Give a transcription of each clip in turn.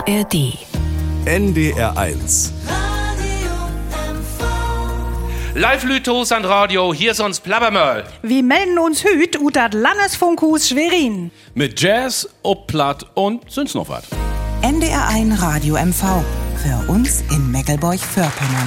ARD. NDR1. Live Lütos an Radio, hier ist uns Plabbermöll. Wir melden uns hüt ut dat Landesfunkhus Schwerin. Mit Jazz, ob Platt und sonst noch was. NDR1 Radio MV. Für uns in Meckelburg-Vorpommern.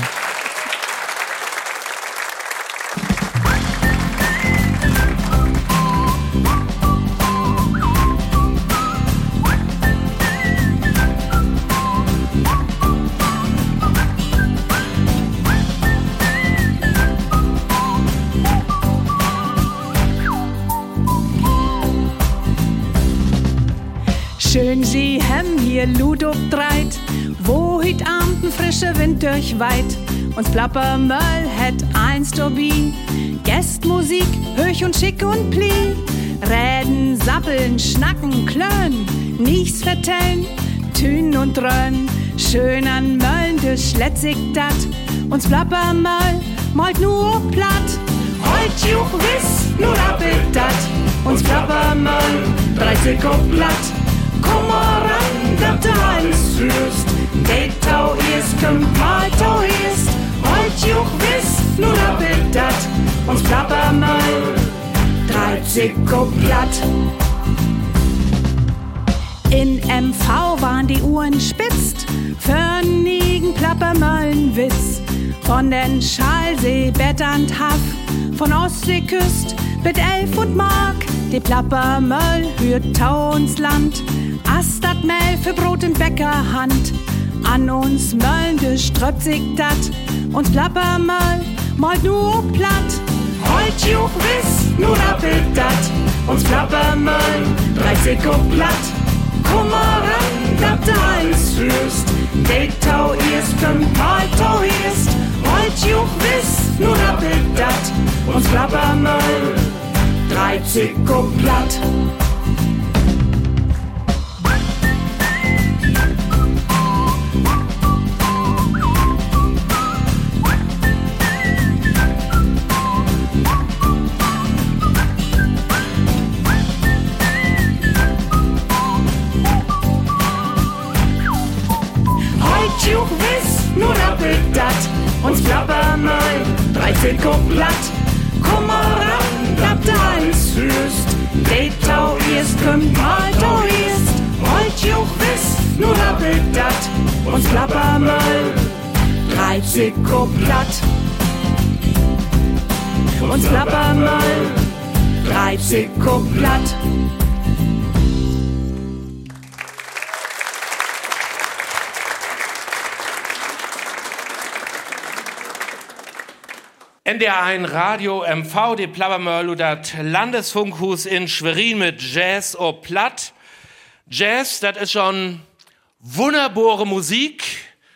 Schön sie hem hier Ludo dreit, wo hüt Abend frische Wind durchweit. Uns Plappermöll het eins Turbin, Gästmusik, höch und schick und pli. Reden, sappeln, schnacken, klönen, nichts vertellen, tün und dröhn. Schön an Möllen durchschletzig dat, uns Plappermöll malt nur platt. Heut juch wiss, nur rappelt dat, uns Plappermöll 30 platt. Komm mal ran, dat du alles führst. Detau ist, kommt mal tau ist. Heut juch wiss, nur rappelt dat, uns Plappermöll 30 platt. In MV waren die Uhren spitzt, für nigen Plappermöllenwitz. Von den Schalsee, Betternd Haff, von Ostseeküst mit Elf und Mark. Die Plappermöll hürt Tau uns Land, Astat Mehl für Brot in Bäckerhand. An uns Möllen geströppt sich dat, uns Plappermöll malt nur platt. Heut juch wiss, nur rappelt dat, uns Plappermöll 30 platt. Komm mal ran, dat du alles führst. Detau ist, kommt mal tau ist. Heut juch wiss, nur rappelt dat, uns Plappermöll 30 platt. Juch wiss, nur rappelt dat, uns Plappermöll 30 platt. Komm mal ran, dat du alles führst. Detau ist, kommt mal tau ist. Heut juch wiss, nur rappelt dat, uns Plappermöll 30 platt. Uns Plappermöll 30 platt. NDR1 Radio MV, die Plabbermöll, das Landesfunkhus in Schwerin mit Jazz ob Platt. Jazz, das ist schon wunderbare Musik.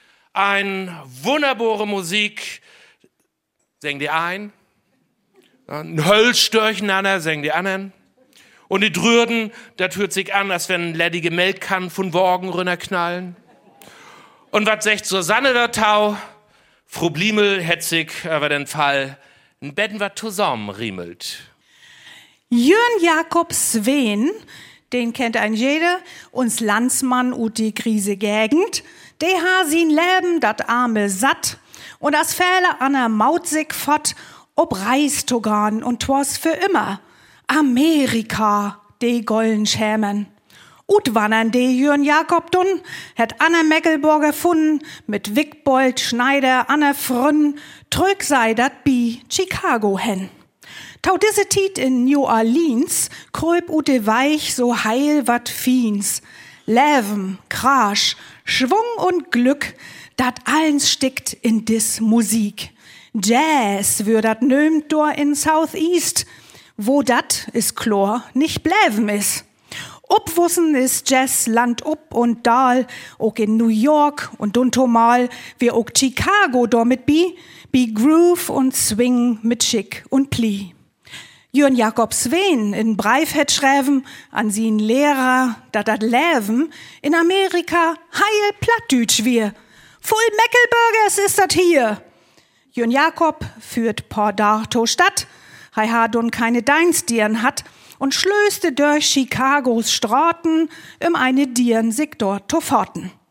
Wunderbare Musik, singen die ein. Ein Hölsch durcheinander, singen die anderen. Und die Drürden, das hört sich an, als wenn ledige Melkkannen von Worgen runterknallen. Und was sagt Susanne der Tau? Frau Bliemel hätt sich über den Fall ein Betten wat zusammen riemelt. Jürn Jakob Sveen, den kennt ein jeder, uns Landsmann ut die Krise Gegend, der ha sin Leben dat arme satt und as Fähle an der Maut sich fort, ob Reistogan und twas für immer. Amerika, de gollen Schämen. Ut wannern de Jürn Jakob dun, het Anne Meckelburger funden, mit Wickbold, Schneider, Anne Frünn, trög sei dat bi Chicago hen. Tau diese Tiet in New Orleans, kröp ute weich, so heil wat fiens. Leben, Krasch, Schwung und Glück, dat allens stickt in dis Musik. Jazz wür dat nömt dor in Southeast, wo dat is Chlor nicht bläven is. Obwussen ist Jazz Land up und dal, auch in New York und duntomal, wie auch Chicago damit bi Groove und Swing mit Schick und Pli. Jürn Jakob Sveen in Breif het schreiben an sin Lehrer, dat Leben in Amerika heil Plattdütsch wir. Voll Meckelburgers ist dat hier. Jürn Jakob führt Pordarto Stadt, hei hat und keine Deinstirn hat, und schlöste durch Chicagos Straßen eine Dieren sich dort zu forten.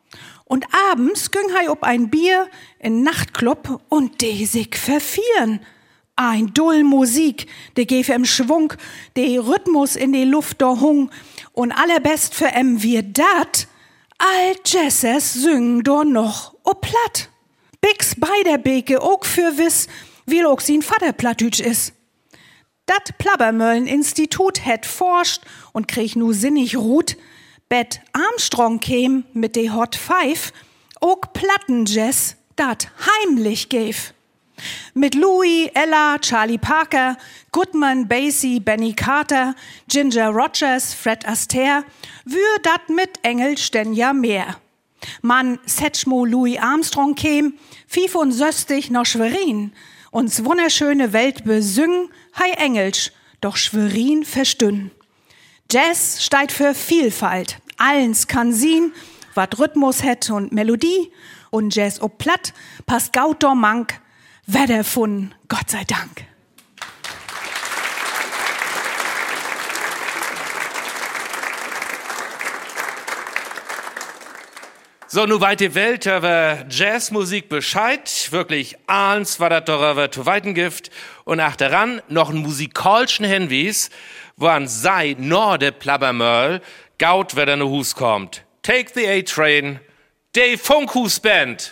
Und abends ging hei ob ein Bier in Nachtclub und de sich verfieren. Ein dull Musik, de gef im Schwung, de Rhythmus in de Luft do hung. Und allerbest für wir dat, all Jesses singen do noch o platt. Bix bei der Beke ook für wiss, wie ook sin Vater plattütsch is. Dat Plabbermöllen-Institut het forscht und krieg nu sinnig Ruht. Bet Armstrong käm mit de Hot Five, ook Plattenjazz dat heimlich gäf. Mit Louis, Ella, Charlie Parker, Goodman, Basie, Benny Carter, Ginger Rogers, Fred Astaire, wür dat mit Engel sten ja mehr. Man Setschmo Louis Armstrong käm, 65 noch Schwerin, uns wunderschöne Welt besüngen, hei Engelsch, doch Schwerin verstünn. Jazz steht für Vielfalt, allens kann sien, wat Rhythmus het und Melodie, und Jazz ob platt, passt gaut do mank, wer erfunden, Gott sei Dank. So, nu weit die Welt über Jazzmusik Bescheid. Wirklich eins war das doch aber zu weiten Gift. Und achteran noch ein musikalischen Hinweis, wo an sei nur de Plabbermöll gaut, wer da ne Hus kommt. Take the A-Train, de Funkhus Band.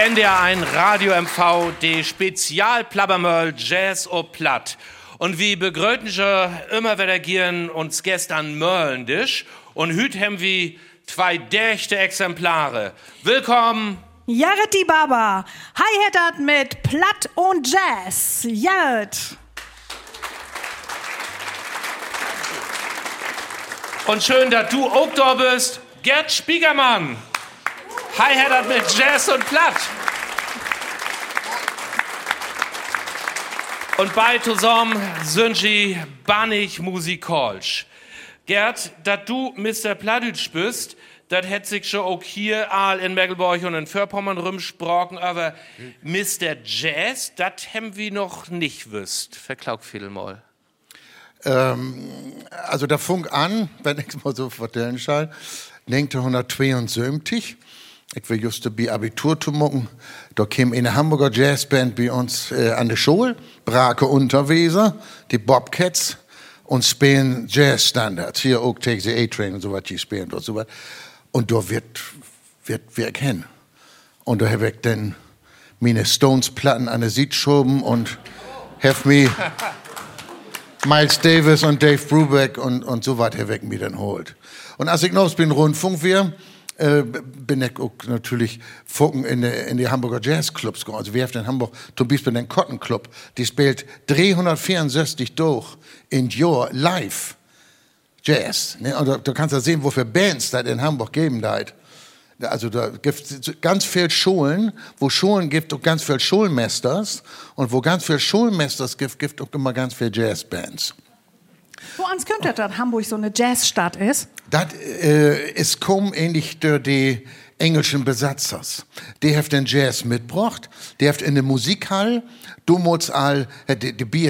NDR1 Radio MV, die Spezialplabbermöll Jazz o Platt. Und wie begrötnische immer wieder gieren uns gestern Möllendisch. Und hüt hem wie zwei dächte Exemplare. Willkommen. Jarreti Baba, hi-hattet mit Platt und Jazz. Jarret. Und schön, dass du auch da bist, Gerd Spiegermann. Hi-hattet mit Jazz und Platt. Und bei zusammen sind sie bannig musikalisch. Gerd, dass du Mr. Plattdütsch bist, das hätt sich schon auch hier all in Mecklenburg und in Vorpommern rumsprochen, aber Mr. Jazz, das haben wir noch nicht wüsst. Verklaug viel mal. Also der Funk an, wenn ich mal so vertellen soll, 1972. Ich will just bei Abitur zu machen. Da kam eine Hamburger Jazzband bei uns an der Schule, Brake Unterweser, die Bobcats, und spielen Jazzstandards. Hier auch Take the A-Train und so was, die spielen dort so was. Und da wird wir kennen. Und da habe ich dann meine Stones-Platten an der Seite geschoben und have me Miles Davis und Dave Brubeck und so was habe ich mir dann holt. Und als ich noch bin Rundfunk wir, bin ich auch natürlich Funken in die Hamburger Jazzclubs gegangen. Also wir haben in Hamburg zum Beispiel den Cotton Club, die spielt 364 durch in Jahr live Jazz. Ne? Und da kannst du sehen, wofür Bands das in Hamburg geben da. Also da gibt es ganz viel Schulen, wo Schulen gibt und ganz viel Schulmeisters. Und wo ganz viel Schulmeisters gibt auch immer ganz viel Jazzbands. Woans könnte das, dass Hamburg so eine Jazzstadt ist? Das ist kaum ähnlich durch die englischen Besatzers. Die haben den Jazz mitgebracht, die haben in der Musikhall, damals all die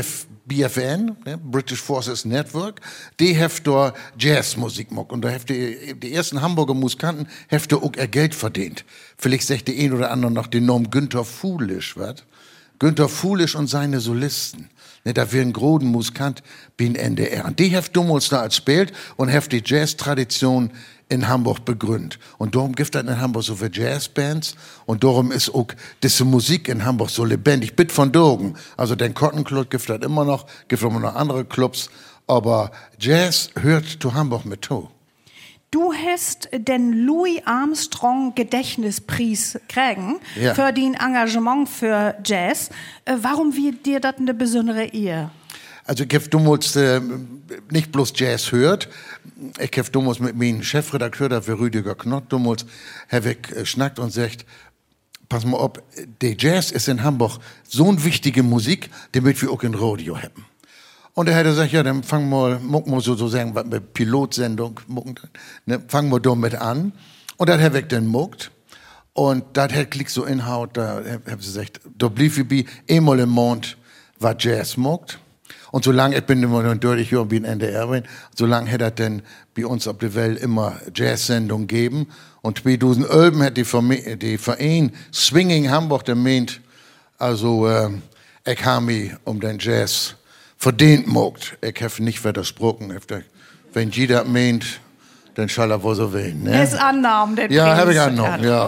BFN, ne, British Forces Network, die haben da Jazzmusik gemacht. Und da haben die ersten Hamburger Musikanten haben da auch ihr Geld verdient. Vielleicht sagt der ein oder andere noch den Namen Günter Fuhlisch, was? Günter Fuhlisch und seine Solisten. Ne, da wäre ein großen Musikant bin NDR. Und die haben damals da gespielt und haben die Jazz-Tradition in Hamburg begründet. Und darum gibt es in Hamburg so viele Jazzbands und darum ist auch diese Musik in Hamburg so lebendig. Bit von Dogen. Also den Cotton Club gibt es immer noch andere Clubs, aber Jazz hört zu Hamburg mit zu. Du hast den Louis Armstrong Gedächtnispreis kriegen für dein Engagement für Jazz. Warum wird dir das eine besondere Ehe? Also ich habe damals nicht bloß Jazz hört. Ich habe damals mit meinem Chefredakteur, der für Rüdiger Knott, damals habe ich schnackt und sagt, pass mal auf, der Jazz ist in Hamburg so eine wichtige Musik, damit wir auch ein Radio haben. Und er hat gesagt, ja, dann fangen wir sozusagen mit Pilotsendung, ne, fangen wir damit an. Und dann habe ich dann muckt. Und das hat klick so Inhalt, da haben sie gesagt, da blieb wie einmal im Monat war Jazz muckt. Und solange, ich bin immer noch deutlich jung wie ein NDR bin, solange hat er dann bei uns auf der Welt immer Jazz-Sendungen gegeben. Und 2011 hat die Verein Swinging Hamburg gemeint, also, ich habe mich um den Jazz verdient mogt. Ich habe nicht widersprochen. Wenn jeder meint, dann soll er wohl so wählen. Ne? Es annahmen, den Ja, habe ich angenommen, ja.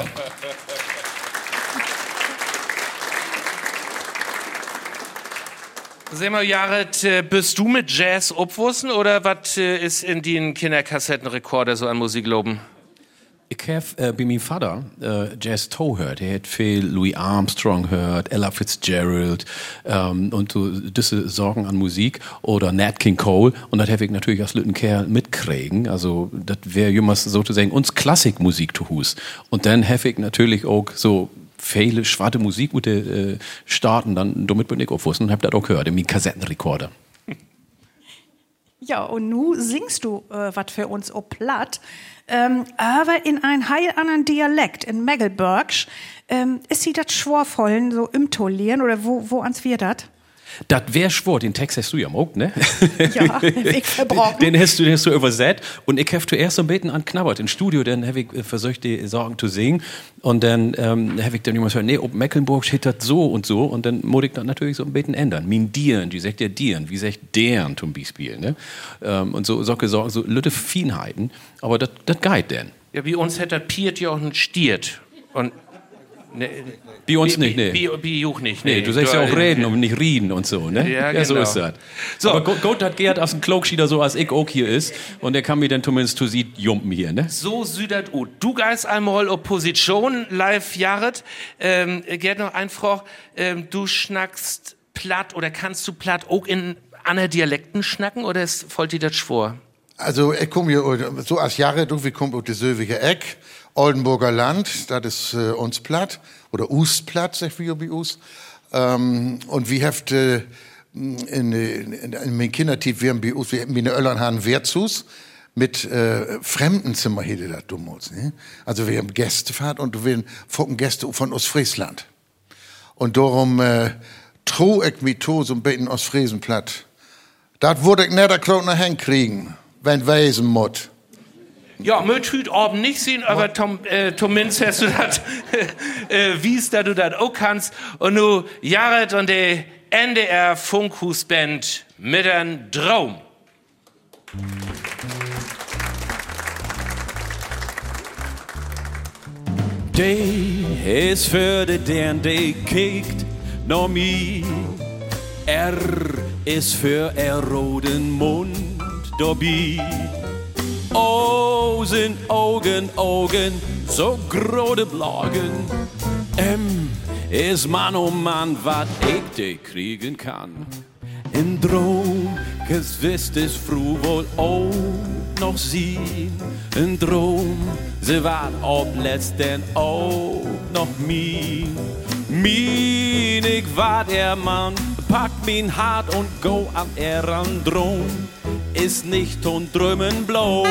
Sag mal, Jared, bist du mit Jazz obwussen oder was ist in den Kinderkassettenrekorder so an Musik loben? Ich habe bei meinem Vater Jazz Toe gehört. Er hat viel Louis Armstrong gehört, Ella Fitzgerald und so diese Sorgen an Musik oder Nat King Cole. Und das habe ich natürlich als lütten Kerl mitkriegen. Also das wäre jemals sozusagen uns Klassikmusik zu Hus. Und dann habe ich natürlich auch so viele schwarze Musik starten, dann damit bin ich aufwussten und habe das auch gehört in meinem Kassettenrekorder. Ja, und nu singst du was für uns o platt, aber in ein heil anderen Dialekt, in Mecklenburgsch. Ist sie das schworvollen so imtolieren oder wo ans wir dat? Das wäre schwor, den Text hast du ja auch, ne? Ja, ich verbrochen. Den hast du übersetzt und ich habe zuerst so ein bisschen anknabbert im Studio, dann habe ich versucht, die Sorgen zu singen und dann habe ich dann jemand gesagt, nee, ob Mecklenburg steht das so und dann muss ich das natürlich so ein bisschen ändern. Min Dieren, die sagt ja Dieren, wie sagt deren zum Beispiel, ne? Und so lütte Feinheiten, aber das geht denn. Ja, wie uns hätte das Piet ja auch ein Stiert und Bei uns nicht, nee. Bei Juch nicht, Nee, du sagst ja auch reden und nicht rieden und so, ne? Ja, genau. So ist das. So. Aber Gott hat Gerd aus dem Klogschieder so, als ich auch hier ist. Und der kann mir dann zumindest zu sieht jumpen hier, ne? So südert ut. Du geist einmal Opposition live jaret. Gerd noch ein Frage. Du schnackst platt oder kannst du platt auch in anderen Dialekten schnacken oder ist voll dir das schwor? Also, ich komme hier so als Jahre, wir kommen aus der Söwiger Eck, Oldenburger Land, das ist uns platt, oder Ustplatt, sagt wir bei uns. Und wir haben in meinem Kindertief, wir haben bei uns, wir haben meine Öllern haben Wirtshus mit Fremdenzimmer, hätte das damals, ne? Also, wir haben Gästefahrt und wir haben Gäste von Ostfriesland. Und darum trau ich mich so ein bisschen Ostfriesenplatt. Das würde ich nicht der noch hinkriegen, wenn weisen muss. Ja, möcht hüt oben nicht sehen, aber zumindest hast du das, wies, dass du das auch kannst. Und nu Jared und die NDR Funkhusband mit einem Traum. Die ist für den kickt noch mi. R ist für roten Mund, dobi. O sind Augen, so große Blagen. M ist Mann, oh Mann, wat ich de kriegen kann. In Drom, wisst es früh wohl auch noch sehen. In Drom, sie war ob letzten auch noch mien. Mien, ich war der Mann, pack min hart und go an ran Drom. Ist nicht und drömen bloß.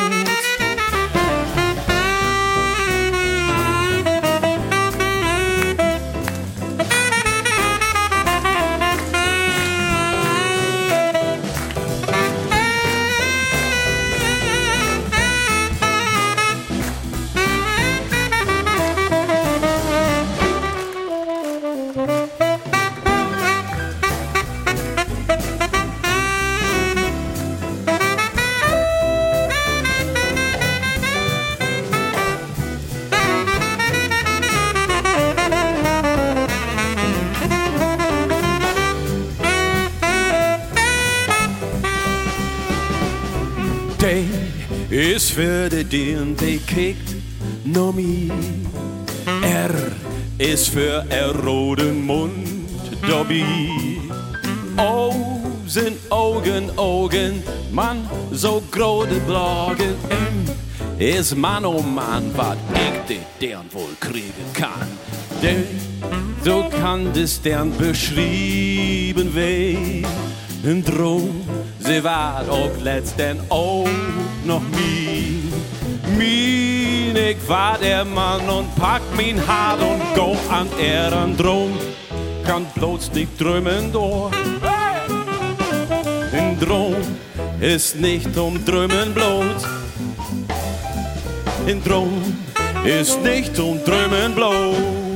Ist für den kickt no mi. R ist für roten Mund, Dobby. O sind Augen, Mann, so große Blagen. M ist Mann, oh Mann, wat ich deren wohl kriegen kann. Denn so kann das deren beschrieben werden. Ein Drum, sie war auch letzten auch noch mien. Mien, ich war der Mann und pack min Hart und go an an Drum. Kann bloß nicht drömen durch. Ein Drum ist nicht drömen bloß. Ein Drum ist nicht drömen bloß.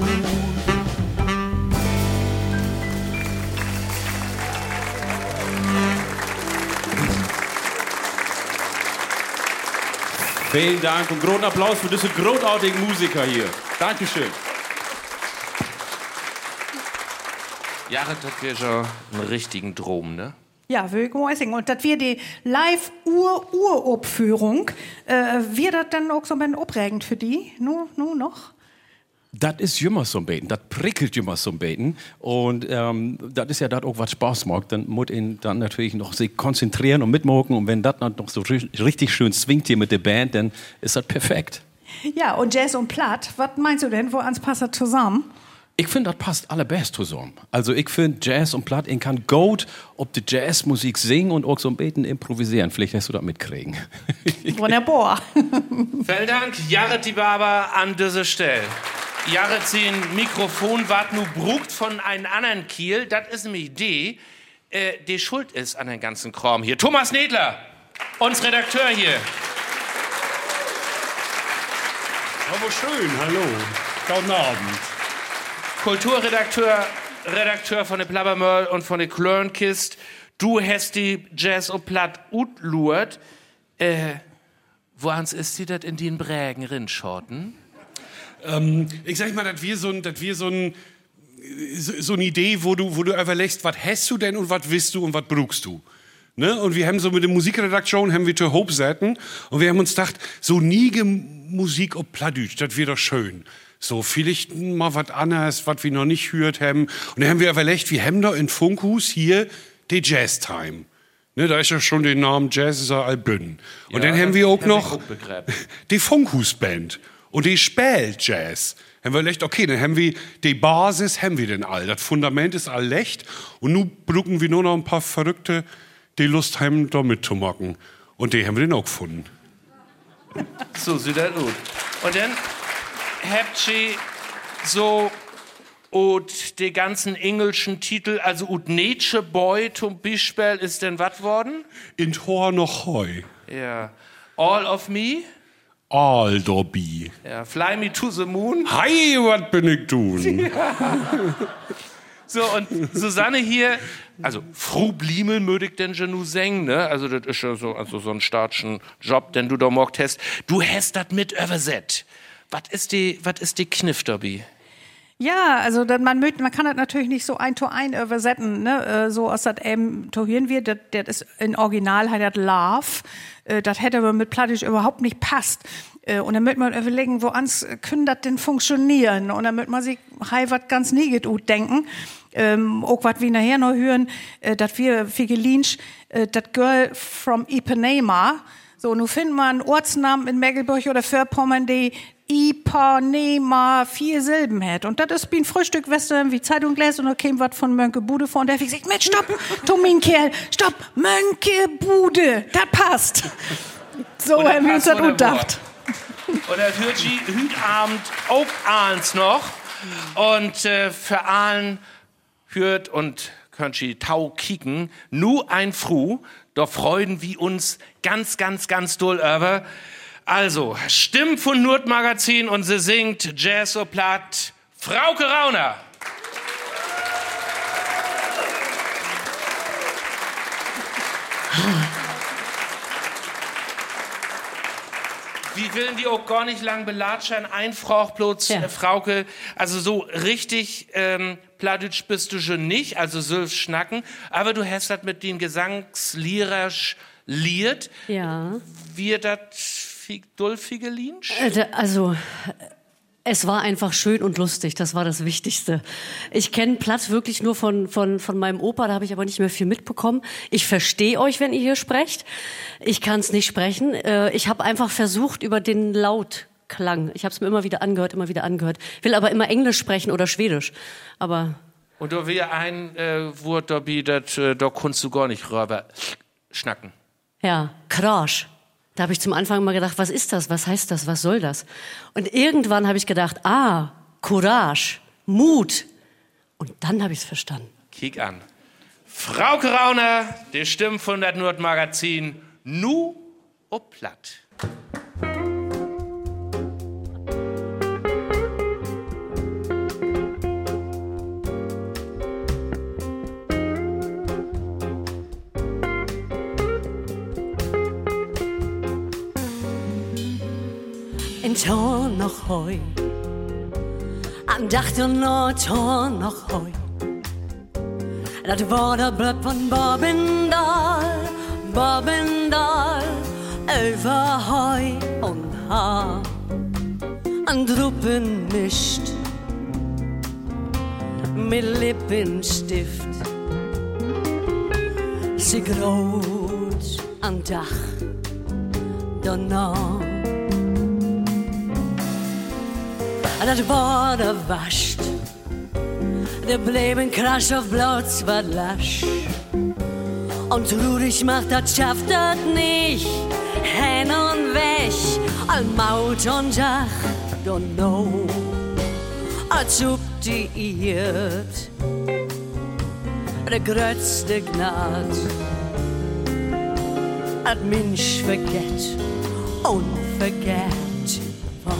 Vielen Dank und großen Applaus für diese großartigen Musiker hier. Dankeschön. Ja, das wäre schon einen richtigen Drom, ne? Ja, will ich mal sagen. Und das wir die Live-Uraufführung, wird das dann auch so ein bisschen aufregend für die? Nur noch? Das ist immer so ein Beten, das prickelt immer so ein Beten. Und das ist ja das auch, was Spaß macht. Dann muss ihn dann natürlich noch sich konzentrieren und mitmachen. Und wenn das noch so richtig schön swingt hier mit der Band, dann ist das perfekt. Ja, und Jazz und Platt, was meinst du denn, wo ans passt das zusammen? Ich finde, das passt allerbest zusammen. Also ich finde, Jazz und Platt, ich kann gut ob die Jazzmusik singen und auch so ein Beten improvisieren. Vielleicht hast du das mitkriegen. Wunderbar. Vielen Dank, Jared die Barber an dieser Stelle. Jared sein Mikrofon wart nu brugt von einem anderen Kiel. Das ist nämlich die schuld ist an den ganzen Kram hier. Thomas Nedler, uns Redakteur hier. Aber schön, hallo. Guten Abend. Kulturredakteur von der Plabbermöll und von der Klörnkist. Du hast die Jazz und Platt utluert. Woans ist sie das in den Brägen rinschorten? Ich sag mal, dass wir so eine Idee, wo du überlegst, was hast du denn und was willst du und was brauchst du. Ne? Und wir haben so mit der Musikredaktion haben wir zur Hope setzen und wir haben uns gedacht, so nie Musik auf Plattdeutsch, das wäre doch schön. So vielleicht mal was anderes, was wir noch nicht gehört haben. Und dann haben wir überlegt, wir haben da in Funkhus hier die Jazz-Time. Ne, da ist ja schon der Name Jazz ist ja Albün. Und dann haben wir auch noch die Funkhus-Band. Und die spielt Jazz. Haben wir gedacht, okay, dann haben wir die Basis, haben wir denn all. Das Fundament ist all lecht. Und nun brauchen wir nur noch ein paar Verrückte, die Lust haben, da mitzumachen. Und die haben wir dann auch gefunden. So sieht das gut. Und dann habt ihr so und die ganzen englischen Titel, also ut Nature Boy zum Beispiel, ist denn was worden? In Tor noch Heu. Ja. All of Me? All Dobby. Ja. Fly Me to the Moon? Hi, was bin ich tun? Ja. So, und Susanne hier, also, Fru Bliemel möge ich denn schon nu singen, ne? Also, das ist ja so, so ein staatschen Job, den du da morgt hast. Du hast das mit übersetzt. Was ist die Kniff dabei? Ja, also man kann das natürlich nicht so ein to ein übersetzen, ne? So aus das to hören wir, das ist in Original halt das Love. Das hätte aber mit Plattdeutsch überhaupt nicht passt. Und dann möchte man überlegen, woans können das denn funktionieren? Und dann möchte man sich was ganz Neget denken. Auch was wir nachher noch hören, dass wir Figelinsch, das Girl from Ipanema. So, nun findet man Ortsnamen in Mecklenburg oder Vorpommern, die Ipanema 4 Silben hat. Und das ist wie ein Frühstück, Western, wie Zeitung lesen, und da käme was von Mönkebude vor. Und da hab ich gesagt, Mensch, stopp, Tommin Kerl, stopp, Mönkebude, das passt. So haben wir uns das gedacht. Und er hört sie heute Abend auch abends noch. Und für allen hört und könnt sie Tau kicken, nur ein Fru, da freuen wir uns ganz, ganz, ganz doll über. Also, Stimmt von Nurt-Magazin und sie singt Jazz so platt, Frauke Rauner. Wir willen die auch gar nicht lang belatschern. Ein Frauchplotz, ja. Frauke, also so richtig Plattdeutsch bist du schon nicht, also Sülf schnacken, aber du hast das mit den Gesangslierisch liert. Ja. Wie das Dulfigelinsch? Also, es war einfach schön und lustig, das war das Wichtigste. Ich kenne Platt wirklich nur von meinem Opa, da habe ich aber nicht mehr viel mitbekommen. Ich verstehe euch, wenn ihr hier sprecht. Ich kann es nicht sprechen. Ich habe einfach versucht, über den Lautklang. Ich habe es mir immer wieder angehört. Will aber immer Englisch sprechen oder Schwedisch. Aber und da wäre ein Wort dabei, da kannst du gar nicht rüber schnacken. Ja, Krasch. Da habe ich zum Anfang mal gedacht, was ist das, was heißt das, was soll das? Und irgendwann habe ich gedacht, Courage, Mut. Und dann habe ich es verstanden. Kick an. Frauke Rauner, die Stimme von das Nord-Magazin, nu ob Platt. In Tor noch heu, an dachte nur Tor noch heu. Das war der Blöd von Bobendal, über Heu und Haar. An Druppen mischt, mit Lippenstift. Sie graut am Dach, danach. Dat war der wascht, der bleiben krasch auf Blauts wat lasch. Und Rudig macht dat schafft dat nicht, hin und weg, all Maut und Dach, don't know, als ob die irrt, der grötzte Gnad, als Mensch vergett und vergett Wort.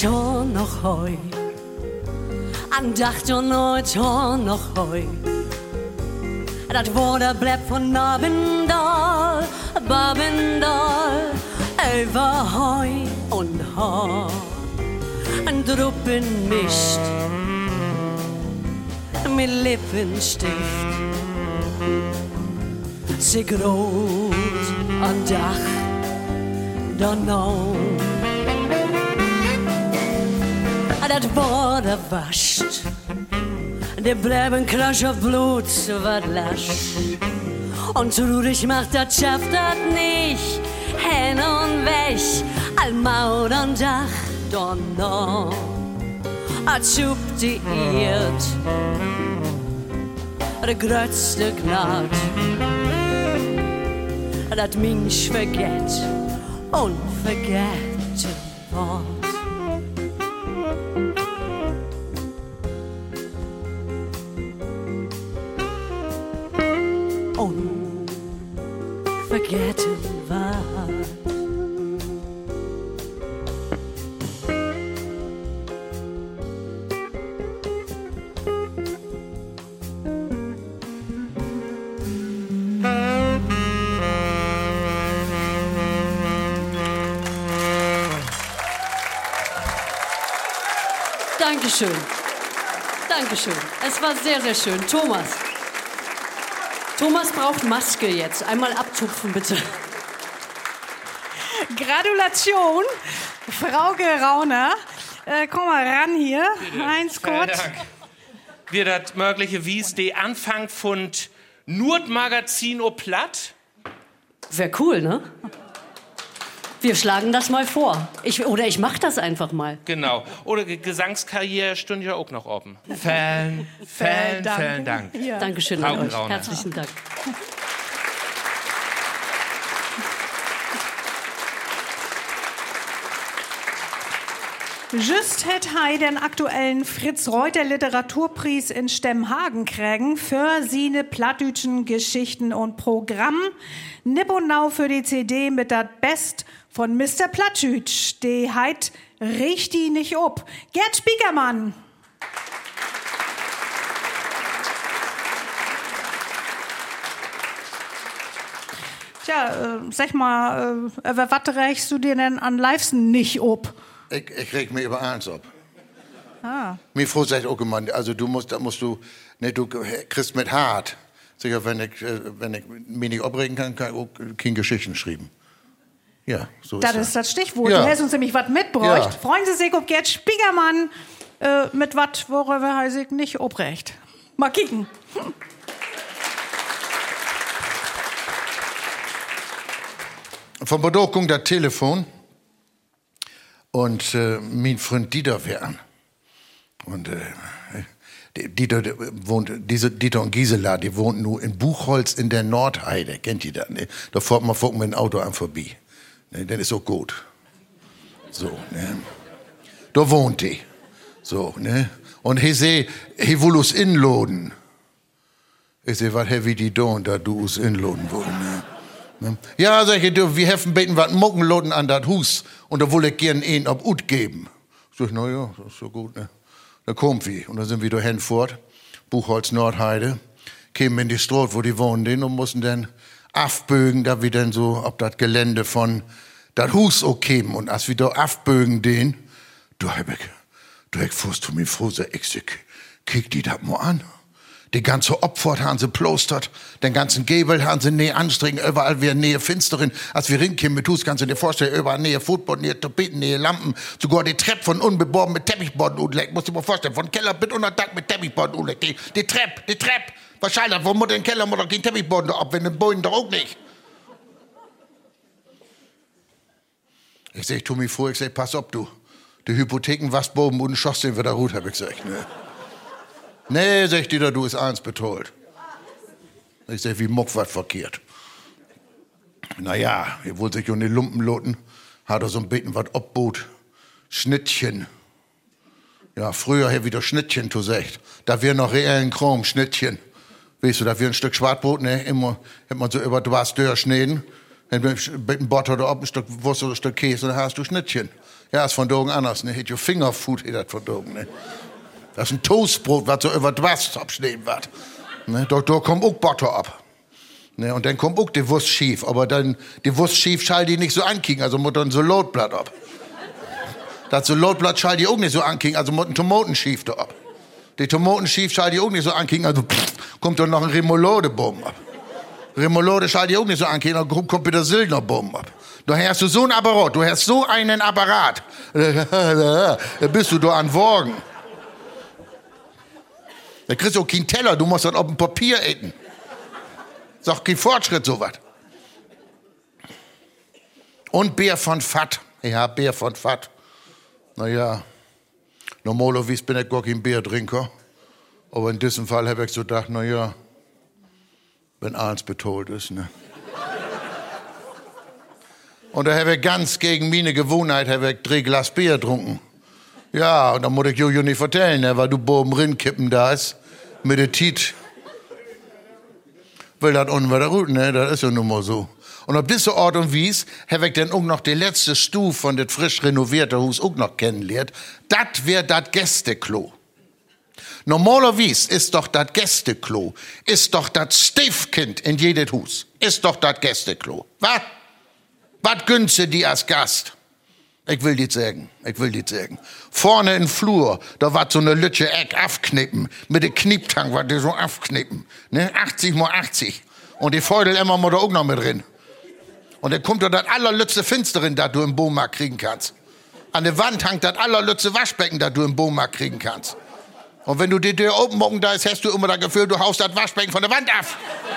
nooit hoor nog hoi. An dacht er nooit hoor nog hoi. Dat woorden bleibt von Nabendal, Babendal, über Heu und Haar. Ein Druppen Mist mit Lippenstift. Sie groot an Dach, dan nou. Dat Woorden wascht. Der bleiben Krasch auf Blut, wat lasch. Und traurig macht das schafft das nicht. Hin und weg, all Maut und Dach, dann noch. Als schub die Erd, der größte Gnad. Das Mensch vergeht und vergeht Wort. Vergessen war. Dankeschön. Dankeschön. Es war sehr, sehr schön. Thomas braucht Maske jetzt. Einmal abtupfen, bitte. Gratulation, Frau Gerauner. Komm mal ran hier. Eins kurz. Wir das mögliche wies die Anfang von Nurt-Magazin o Platt. Wäre cool, ne? Wir schlagen das mal vor. Ich mach das einfach mal. Genau. Oder Gesangskarriere stünde ja auch noch offen. Vielen Dank. Ja. Dankeschön an euch. Herzlichen Dank. Just het hei den aktuellen Fritz Reuter Literaturpreis in Stemhagen kriegen für seine plattdütschen Geschichten und Programm. Nippernau für die CD mit dat Best von Mr. Plattdütsch. Die heit riecht die nicht ob. Gerd Spiekermann. Tja, sag mal, was rächst du dir denn am liebsten nicht ob? Ich reg mir über eins ab. Ah. Mir Frau sagt auch immer, also du kriegst mit hart. Sicher, wenn ich mich nicht abregen kann ich auch keine Geschichten schreiben. Ja, so ist das. Das ist das Stichwort. Ja. Du hast uns nämlich was mitbräucht. Ja. Freuen Sie sich auf Gerd Spiegermann mit was, worüber er sich nicht obrecht. Mal kicken. Von Bordeaux kommt das Telefon und mein Freund Dieter wär an. Und Dieter und Gisela, die wohnen nur in Buchholz in der Nordheide. Kennt ihr das? Ne? Da fährt man mit dem Auto an vorbei. Ne? Das ist auch gut. So, ne? Da wohnt die. So, ne? Und he will uns inloden. Ich seh, was wie die da du uns inloden wollen, ne? Ja, sag ich, wir helfen beten, was Muckenloden an das Hus. Und da will ich gern einen ob Ut geben. Sag ich, na ja, das ist so gut, ne? Da kommt wie. Und dann sind wir da hinfort, Buchholz, Nordheide, kämen in die Straße, wo die wohnen, und mussten dann aufbögen, da wir dann so, ob das Gelände von das Hus auch kämen. Und als wir da aufbögen, da hab ich Fuß zu mir froh, ich kick die das mal an. Die ganze Opfert haben sie plostert, den ganzen Gebel haben sie näher anstrengend, überall wir näher finsterin. Als wir rinkämen mit Hus, kannst du dir vorstellen, überall näher Footboard, näher Tapeten, näher Lampen, sogar die Treppe von unbeborben mit Teppichborden unlegt. Musst du dir mal vorstellen, von Keller bis unter Dach mit Teppichborden unlegt. Die Treppe. Wahrscheinlich, wo muss den Keller, muss doch kein Teppichborden da ab, wenn den Boden doch auch nicht. Ich sag, tu mir vor, ich sag, pass auf, du. Die Hypotheken, was boben und Schoss den wieder gut, hab ich gesagt, ne. Nee, sagt die da, du ist eins betreut. Ich sag, wie Muck was verkehrt. Naja, ihr wollt sich um die Lumpen loten, hat er so ein bisschen was obboot. Schnittchen. Ja, früher hätte wieder Schnittchen, du sagst. Da wär noch reellen Krom, Schnittchen. Weißt du, da wär ein Stück Schwartbrot, ne, immer, hätt man so über was Dörr schneiden. Dann mit einem Butter oder ob ein Stück Wurst oder ein Stück Käse, und dann hast du Schnittchen. Ja, ist von Dogen anders, ne? Hit Fingerfood, das von Dogen, ne? Das ist ein Toastbrot, was so über was abschneiden wird. Ne? Da kommt auch Butter ab. Ne? Und dann kommt auch die Wurst schief. Aber dann, die Wurst schief schall die nicht so ankicken, also muss dann so Lotblatt ab. Das so Lotblatt schall die auch nicht so ankicken, also muss ein Tomaten schief da ab. Die Tomaten schief schall die auch nicht so ankicken, also kommt dann noch ein Remoulade-Boom ab. Remoulade schall die auch nicht so ankicken, dann kommt wieder Silberboom ab. Da hast du so einen Apparat, du hast so einen Apparat. Da bist du da an Worgen. Da kriegst du auch keinen Teller, du musst das auf dem Papier essen. Ist auch kein Fortschritt, sowas. Und Bier von Fett. Ja, Bier von Fett. Naja, normalerweise bin ich gar kein Biertrinker. Aber in diesem Fall habe ich so gedacht, naja, wenn eins betont ist, ne. Und da habe ich ganz gegen meine Gewohnheit 3 Glas Bier getrunken. Ja, und dann muss ich Jojo nicht vertellen, ne, weil du boben rinkippen da ist, mit der Tiet. Will das unten wieder gut, ne, das ist ja nun mal so. Und auf diese Art und Weise habe ich dann auch noch die letzte Stufe von das frisch renovierte Haus auch noch kennengelernt. Das wäre das Gästeklo. Normalerweise ist doch das Gästeklo, ist doch das Stiefkind in jedes Haus, ist doch das Gästeklo. Was günstig die als Gast? Ich will dir sagen. Vorne im Flur, da war so eine Lütsche Eck aufknippen, mit dem Knieptang war die so aufknippen, ne, 80 mal 80. Und die Feudel immer mal da auch noch mit drin. Und dann kommt da das allerlütze Finsterin, das du im Baumarkt kriegen kannst. An der Wand hängt das allerlütze Waschbecken, das du im Baumarkt kriegen kannst. Und wenn du die Tür oben machen da ist, hast du immer das Gefühl, du haust das Waschbecken von der Wand ab.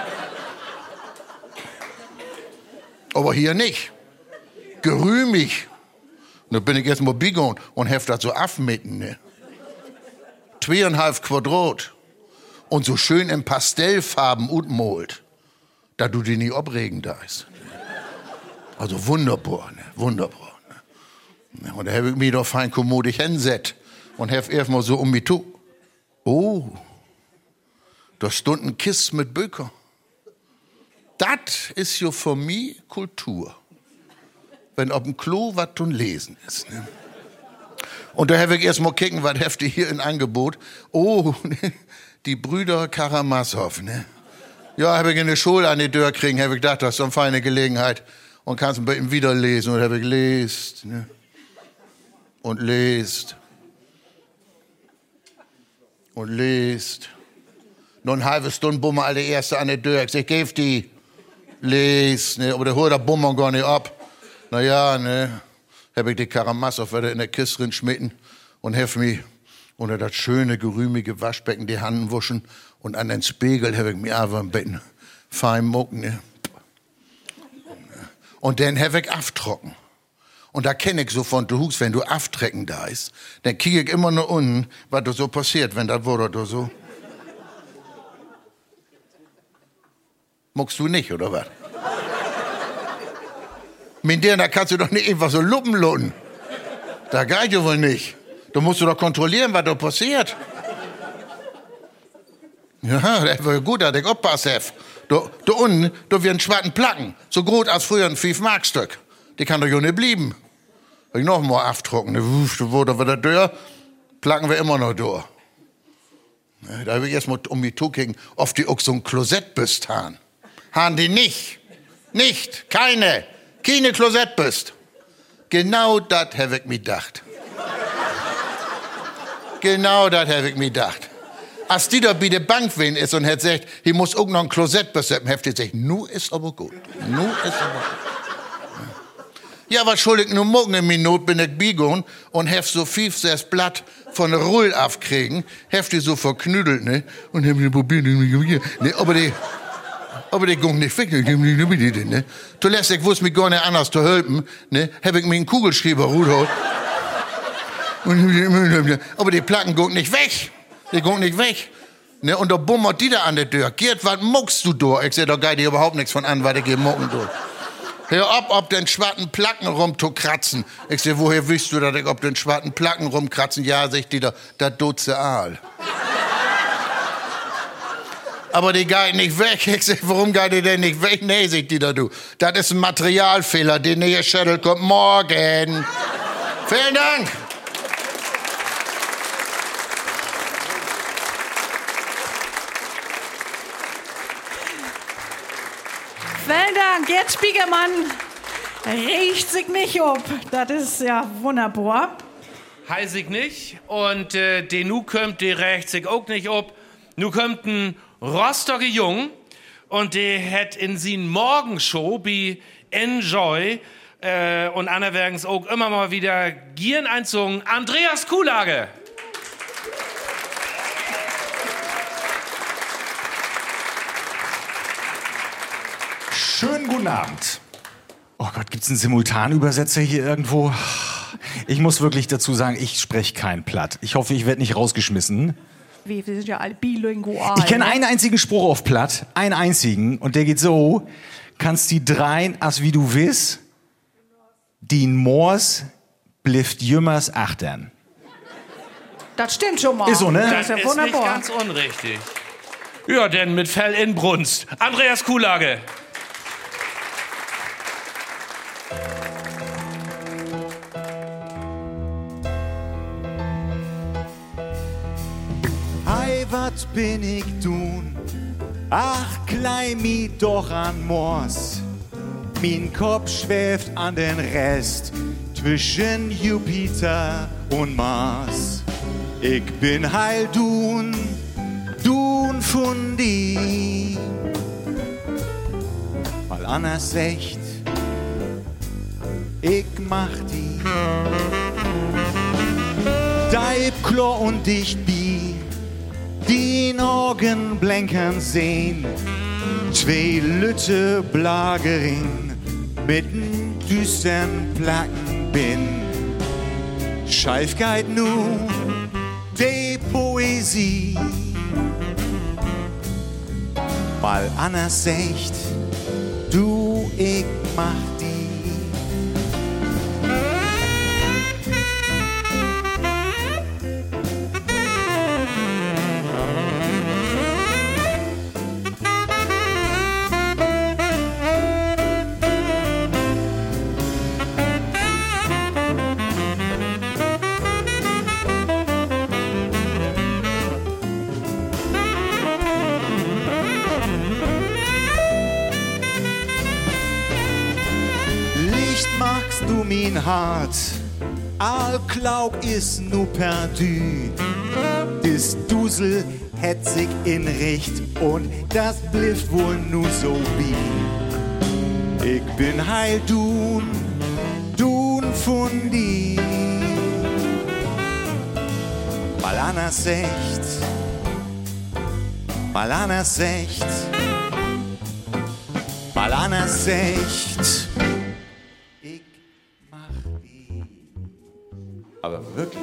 Aber hier nicht. Gerühmig. Und da bin ich erst mal bigon und heft das so aufmitten, ne. 2,5 Quadrat. Und so schön in Pastellfarben utmolt, da du die nie abregen da ist. Also wunderbar, ne, wunderbar. Ne. Und da habe ich mich doch fein kommodig hinsetzt und hef erstmal so um mich tu. Oh, da stund ein Kiss mit Böker. Das ist ja für mich Kultur. Wenn auf dem Klo was zum Lesen ist. Ne? Und da habe ich erst mal kicken, was heftig hier in Angebot. Oh, die Brüder Karamazov, ne? Ja, habe ich in der Schule an die Tür kriegen, habe ich gedacht, das ist so eine feine Gelegenheit. Und kannst bei ihm wieder lesen. Und habe ich lest, ne? Und lest. Und lest. Noch eine halbe Stunde bummer alle Erste an der Tür. Ich sag, gib die. Lest, ne? Aber der holt der Bummer gar nicht ab. Naja, ne, hab ich die Karamazov wieder in der Kiste drin schmitten und hef mich unter das schöne, gerühmige Waschbecken die Handen wuschen und an den Spiegel hab ich mich einfach im Betten fein mucken, ne. Und dann hab ich aftrocken. Und da kenn ich so von du Hus, wenn du aftrecken da ist, dann kiek ich immer nur unten, was da so passiert, wenn das wurde da so. Muckst du nicht, oder was? Mit dir, da kannst du doch nicht einfach so Luppen lutten. Da geht ja wohl nicht. Da musst du doch kontrollieren, was da passiert. Ja, das wäre gut, dass ich aufpassen hef. Da unten, da werden schwarzen Placken. So groß als früher ein 5-Mark-Stück. Die kann doch ja nicht blieben. Wenn ich noch mal auftrocken, da wurde wieder durch, placken wir immer noch durch. Da habe ich erst mal um mich gucken, ob die auch so ein Klosettbüst haben. Haben die nicht. Nicht. Keine Klosettbüst. Genau das habe ich mir gedacht. Genau das habe ich mir gedacht. Als die da bei der Bank wen ist und hat gesagt, hier muss auch noch ein Klosettbüst haben, hat gesagt, nu ist aber gut. Nu ist aber gut. Ja, was schuldig, nur morgen in Minute bin ich bigon und hef so 5-6 Blatt von der Rull aufkriegen, hef die so verknüdelt, ne, und hef die probiert, ne, aber die ging nicht weg, ne. Zuletzt, ich wusste mich gar nicht anders zu helfen, ne, hab ich mir einen Kugelschreiber rutholt. Aber die Platten gingen nicht weg. Die gingen nicht weg. Ne, und da bummert die da an der Tür. Gerd, was muckst du da? Ich seh, da geht dir überhaupt nichts von an, was ich hier mucken tue. Hör ob den schwarzen Placken rumzukratzen. Ich seh, woher willst du, dass ich ob den schwarzen Placken rumkratzen? Ja, sagt die da, das doze Aal. Aber die geht nicht weg. Ich sag, warum geht die denn nicht weg? Nee, sagt die da, du. Das ist ein Materialfehler. Die nähe Schädel kommt morgen. Vielen Dank. Vielen Dank. Jetzt Spiegelmann riecht sich nicht ob. Das ist ja wunderbar. Heisig nicht. Und den nu kommt, die rächt sich auch nicht ob. Nu kommt ein Rostocker Jung und der hat in sin Morgenshow bei Enjoy und anderwergens auch immer mal wieder Gieren einzogen. Andreas Kuhlage. Schönen guten Abend. Oh Gott, gibt's einen Simultanübersetzer hier irgendwo? Ich muss wirklich dazu sagen, ich spreche kein Platt. Ich hoffe, ich werde nicht rausgeschmissen. Wir sind ja alle bilingual. Ich kenne einen einzigen Spruch auf Platt, einen einzigen, und der geht so: Kannst die drein, as wie du wiss, die Moors blifft jümmers achtern. Das stimmt schon mal. Ist so, ne? Das ja ist wunderbar. nicht ganz unrichtig. Ja, denn mit Fell in Brunst. Andreas Kuhlage. Ei, wat bin ich tun? Ach, klein mi doch an Mors. Min Kopf schweft an den Rest zwischen Jupiter und Mars. Ich bin heil dun von die. Mal anders echt, ich mach die. Deib klar und dicht bi. Die Augen blenken sehen, zwei Lütte Blagerin mit n düstern Placken bin. Scheifkeit nu, de Poesie, mal anders secht, du, ich mach die. Magst du min Hart, all Klaug is nu perdu. Dis Dusel het sich in Richt und das blifft wohl nu so wie. Ich bin heil dun von die. Mal anders secht, mal anders secht, mal anders secht. Aber wirklich.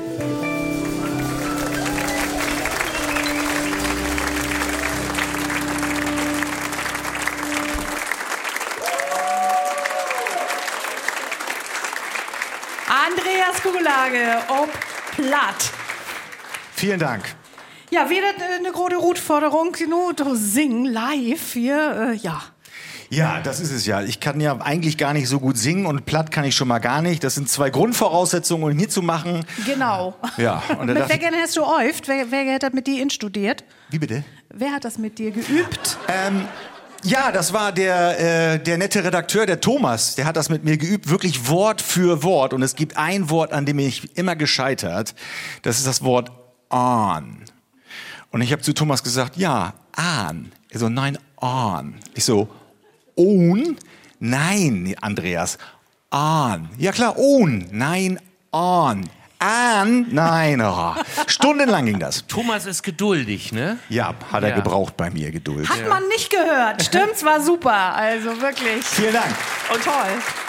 Andreas Kuhlage, ob Platt. Vielen Dank. Ja, wieder eine große Herausforderung, nur zu singen live hier, ja. Ja, das ist es ja. Ich kann ja eigentlich gar nicht so gut singen und Platt kann ich schon mal gar nicht. Das sind zwei Grundvoraussetzungen, um hier zu machen. Genau. Ja. Und mit wer hast du öft? Wer hat das mit dir instudiert? Wie bitte? Wer hat das mit dir geübt? Ja, das war der nette Redakteur, der Thomas. Der hat das mit mir geübt, wirklich Wort für Wort. Und es gibt ein Wort, an dem ich immer gescheitert. Das ist das Wort an. Und ich habe zu Thomas gesagt, ja, an. Er so, nein, an. Ich so, on? Nein, Andreas. An. Ja klar, on. Nein, an. An? Nein. Oh. Stundenlang ging das. Thomas ist geduldig, ne? Ja, hat er gebraucht bei mir, Geduld. Hat man nicht gehört. Stimmt's, war super. Also wirklich. Vielen Dank. Und toll.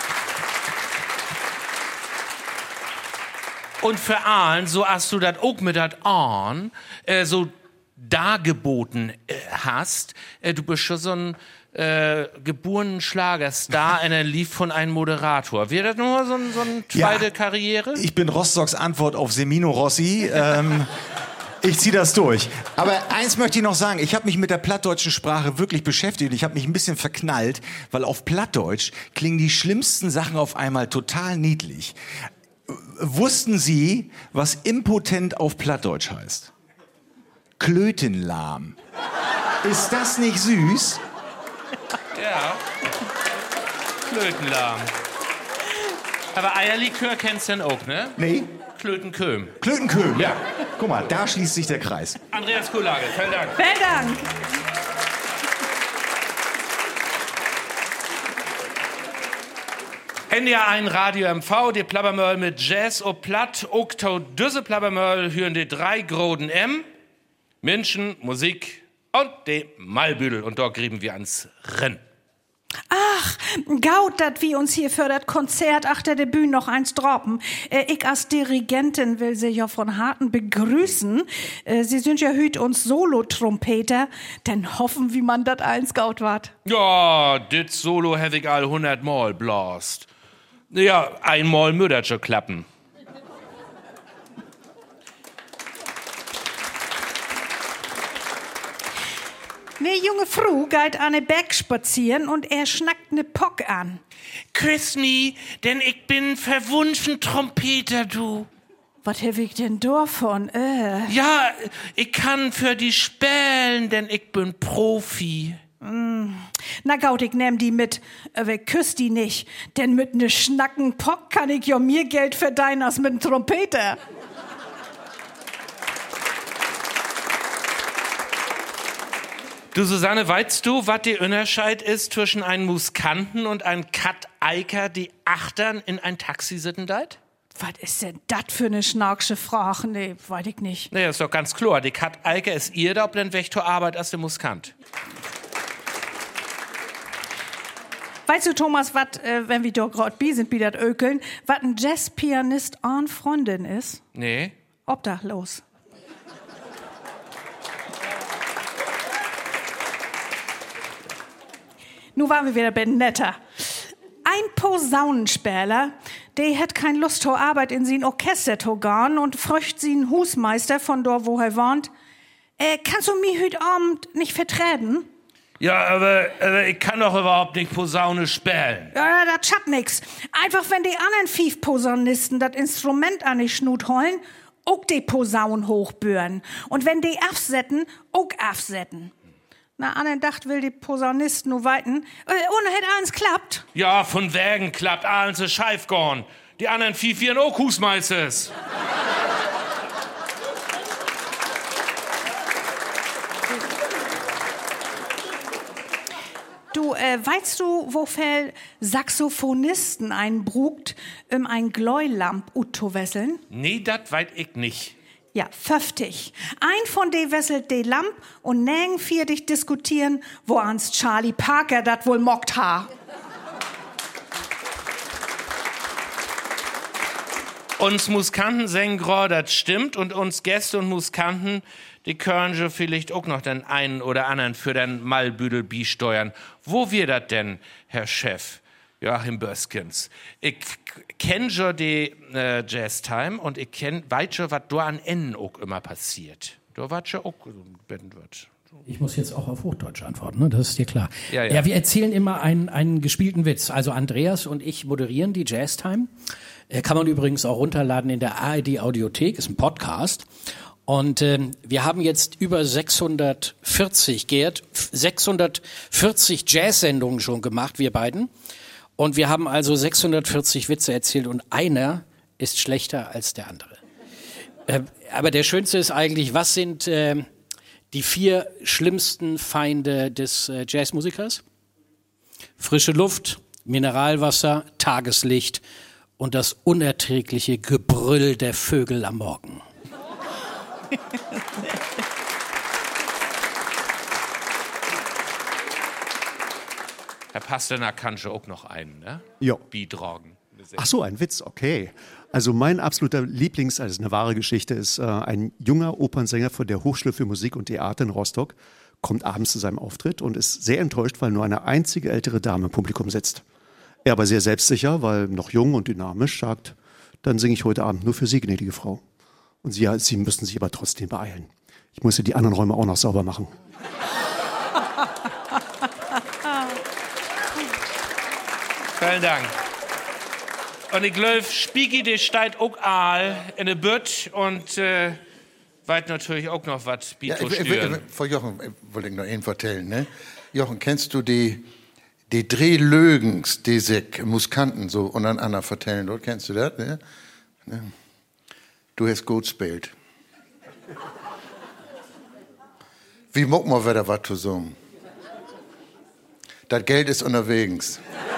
Und für Ahn, so hast du das auch mit dat Ahn so dargeboten hast. Du bist schon so ein geborenen Schlagerstar in ein Lied von einem Moderator. Wäre das nur so eine zweite Karriere? Ich bin Rostocks Antwort auf Semino Rossi. Ich ziehe das durch. Aber eins möchte ich noch sagen. Ich habe mich mit der plattdeutschen Sprache wirklich beschäftigt. Ich habe mich ein bisschen verknallt, weil auf Plattdeutsch klingen die schlimmsten Sachen auf einmal total niedlich. Wussten Sie, was impotent auf Plattdeutsch heißt? Klötenlahm. Ist das nicht süß? Ja. Klötenlahm. Aber Eierlikör kennst du denn auch, ne? Nee. Klötenköhm. Klötenköhm, ja. Guck mal, da schließt sich der Kreis. Andreas Kuhlage, vielen Dank. Vielen Dank. NDR 1 Radio MV, die Plabbermöll mit Jazz und Platt, Oktau Düsse Plabbermöll hören die 3 großen M, Menschen, Musik und die Malbüdel. Und dort grieben wir ans Rennen. Ach, gaut, dat wir uns hier für das Konzert achter der Bühne noch eins droppen. Ich als Dirigentin will Sie ja von Harten begrüßen. Sie sind ja hüt uns Solo-Trompeter, denn hoffen, wie man dat eins gaut wart. Ja, dit Solo hab ich all 100 Mal blast. Ja, einmal müdertsche klappen. Ne junge Frau geht an den Berg spazieren und er schnackt ne Pock an. Küss mi, denn ich bin verwunschen Trompeter, du. Was hab ich denn davon? Ja, ich kann für die spielen, denn ich bin Profi. Na gaut, ich nehm die mit, aber ich küss die nicht, denn mit ne Schnacken Pock kann ich ja mehr Geld verdienen als mit nem Trompeter. Du, Susanne, weißt du, was der Unterschied ist zwischen einem Musikanten und einem Kat-Eiker, die achtern in ein Taxi sitten deit? Was ist denn dat für ne schnarksche Frage? Nee, weiß ich nicht. Naja, ist doch ganz klar. Die Kat-Eiker ist ihr da, ob den Weg zur Arbeit als der Musikant. Weißt du, Thomas, was, wenn wir da grad bi sind, bi dat Ökeln, was ein Jazzpianist an Freundin ist? Nee. Obdachlos. Nun waren wir wieder bei netter. Ein Posaunenspieler, der hat keine Lust zur Arbeit in sein Orchester zu gehen und fragt sein Husmeister von dort, wo er wohnt, kannst du mich heute Abend nicht vertreten? Ja, aber ich kann doch überhaupt nicht Posaune spielen. Ja, das schadet nix. Einfach, wenn die anderen 5 Posaunisten das Instrument an die Schnut holen, auch die Posaunen hochbühren. Und wenn die aufsetzen, auch aufsetzen. Na, an den Dacht will die Posaunisten nur weiten. Und hätte alles klappt. Ja, von wegen klappt alles so scheif gorn. Die anderen 4 auch Husmeisters. Du, weißt du, wofür Saxophonisten einbrugt, ein Gläulamp utzuwesseln? Nee, dat weit ich nicht. Ja, 50. Ein von de wesselt de Lamp und nägen vier dich diskutieren, wo ans Charlie Parker dat wohl mockt ha. Uns Musikanten singen grad, das stimmt, und uns Gäste und Musikanten, die können schon vielleicht auch noch den einen oder anderen für den Malbüdel beisteuern. Wo wir dat denn, Herr Chef Joachim Böskens? Ich kenn schon die Jazztime und ich weiß schon, was da an Enden auch immer passiert. Da was schon auch gebeten wird. Ich muss jetzt auch auf Hochdeutsch antworten, ne? Das ist dir klar. Ja. Ja, wir erzählen immer einen gespielten Witz. Also Andreas und ich moderieren die Jazztime. Kann man übrigens auch runterladen in der ARD Audiothek, ist ein Podcast. Und wir haben jetzt über 640 Jazz-Sendungen schon gemacht, wir beiden. Und wir haben also 640 Witze erzählt und einer ist schlechter als der andere. Aber der schönste ist eigentlich, was sind die 4 schlimmsten Feinde des Jazzmusikers? Frische Luft, Mineralwasser, Tageslicht und das unerträgliche Gebrüll der Vögel am Morgen. Herr Pasternak kann schon auch noch einen, ne? Ja. Beitragen. Ach so, ein Witz, okay. Also mein absoluter also eine wahre Geschichte ist, ein junger Opernsänger von der Hochschule für Musik und Theater in Rostock kommt abends zu seinem Auftritt und ist sehr enttäuscht, weil nur eine einzige ältere Dame im Publikum sitzt. Er aber sehr selbstsicher, weil noch jung und dynamisch, sagt, dann singe ich heute Abend nur für Sie, gnädige Frau. Und Sie müssen sich aber trotzdem beeilen. Ich muss ja die anderen Räume auch noch sauber machen. Vielen Dank. Und ich glaube, Spieky, der steigt auch all in der Bütt und weit natürlich auch noch was Bito stüren. Vor Jochen wollte ich noch einen vertellen, ne? Jochen, kennst du die Drehlögens, die sich Musikanten so untereinander vertellen? Dort kennst du das, ne? Du hast gut gespielt. Wie muck mal wieder was zusammen? Das Geld ist unterwegs.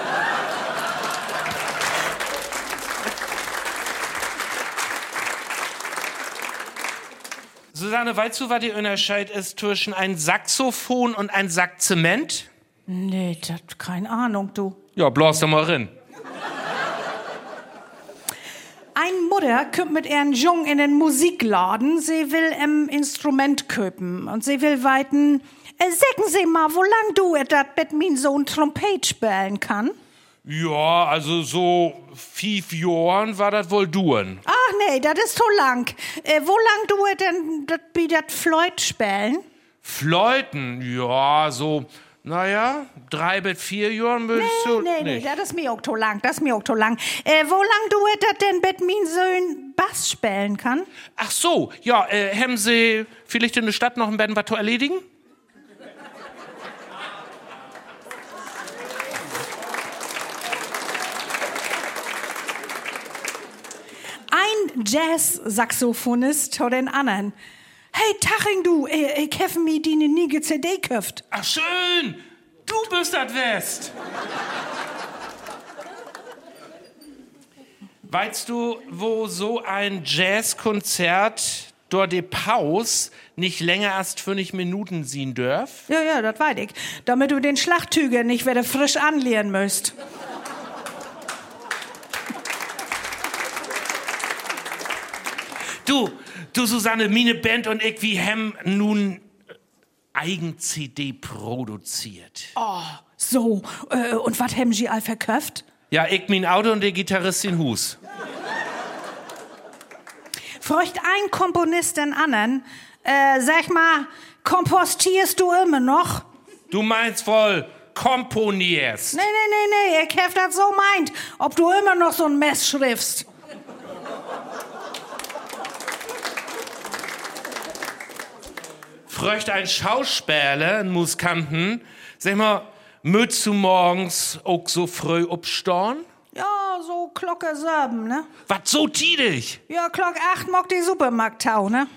Susanne, weißt du, was der Unterschied ist zwischen ein Saxophon und ein Sack Zement? Nee, das keine Ahnung, du. Ja, bloß doch mal rein. Ein Mutter kommt mit ihren Jungen in den Musikladen. Sie will ein Instrument köpen und sie will weiten. Sagen Sie mal, wo lang du das mit mein Sohn Trompet spielen kann? Ja, also so 5 Jahren war das wohl duren. Ach nee, das ist so lang. Wo lang du denn das Flöte spielen? Fleuten, ja, so, naja, 3 bis 4 Jahren würdest du Nee, das ist mir auch zu lang, Wo lang du das denn mit mein Sohn Bass spielen kann? Ach so, ja, haben Sie vielleicht in der Stadt noch ein bisschen was zu erledigen? Ein Jazz-Saxophonist oder den anderen. Hey, Taching, du, ich hab mir die nie CD gekauft. Ach schön, du bist das West. Weißt du, wo so ein Jazzkonzert durch die Pause nicht länger als 5 Minuten sein darf? Ja, das weiß ich. Damit du den Schlachttüger nicht wieder frisch anleeren müsst. Du Susanne, meine Band und ich, wir haben nun Eigen-CD produziert. Oh, so. Und was haben Sie all verkauft? Ja, ich mein Auto und der Gitarrist den Hus. Fragt ein Komponist den anderen. Sag mal, kompostierst du immer noch? Du meinst wohl komponierst? Nee, ich hab das so meint. Ob du immer noch so ein Mess schriftst. Fröcht ein Schauspieler, ein Musikanten, sag mal, möchtest du morgens auch so früh upstorn? Ja, so Glocke 7, ne? Was so tidig? Ja, Glock 8 mag die Supermarkttau, ne?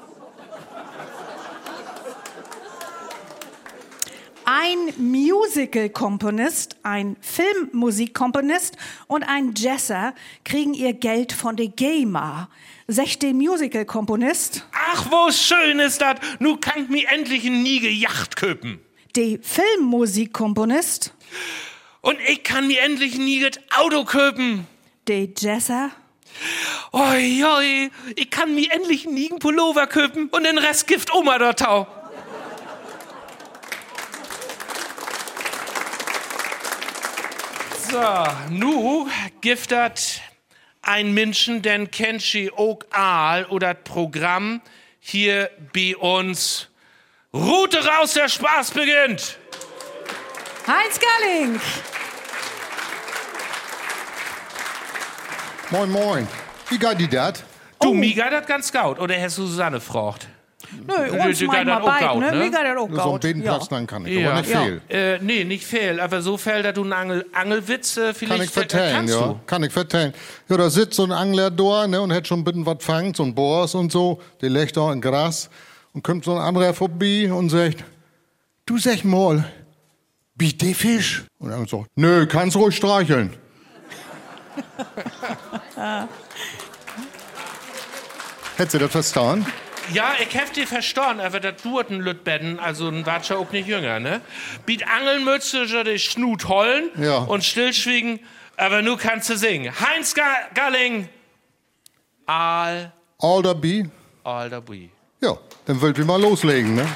Ein Musical-Komponist, ein Filmmusikkomponist und ein Jazzer kriegen ihr Geld von der GEMA. Sech den Musical-Komponist. Ach, wo schön ist das. Nu kann ich mir endlich eine nie Yacht köpen. Der Filmmusikkomponist. Und ich kann mir endlich nie Auto köpen. Der Jazzer. Oi, ich kann mir endlich nie einen Pullover köpen und den Rest gift Oma dort tau. So, nu giftet ein Menschen, den kennt sie auch all oder das Programm hier bei uns. Route raus, der Spaß beginnt. Heinz Galling. Moin, moin. Wie geht die dat? Du, mir geht das ganz gut. Oder hast du Susanne gefragt? Nö, uns manchmal beide, ne? Mir geht das auch gut. So einen Bedenplatz dann kann ich, aber nicht viel. Nee, nicht viel. Aber so fällt, dass du einen Angelwitz vielleicht kann ich vertellen, kannst ja. du. Kann ich vertellen. Ja, da sitzt so ein Angler da, ne, und hat schon ein bisschen was fangt, so ein Boas und so. Der legt da in Gras. Und kommt so ein anderer vorbei und sagt, du sag mal, biet die Fisch? Und er sagt, nö, kannst ruhig streicheln. Hättest du das verstanden? Ja, ich hab dir verstanden, aber das dauert ein Lütbetten, also ein Watscher auch nicht jünger, ne? Biet Angelmütze, so den Schnut hollen ja. Und stillschwiegen, aber nu kannst du singen. Heinz Galling, all dabei. Ja, dann wollt wir mal loslegen, ne?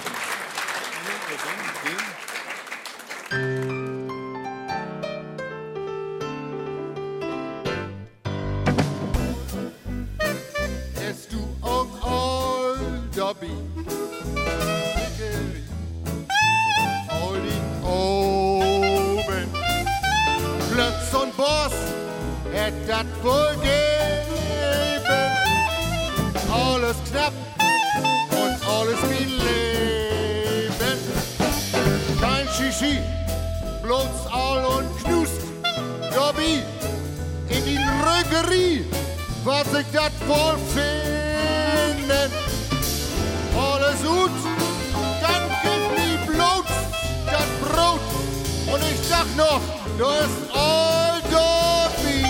Hast du auch all dabei? All die oben. Plötz und Boss, hätt dat wohl geben. Alles knapp und alles mein Leben. Kein Shishi, bloß all und knust. Dobby, in die Rögerie, was ich dat wohl finden. Alles gut, dann gib mir bloß das Brot. Und ich sag noch, du ist all Dobby.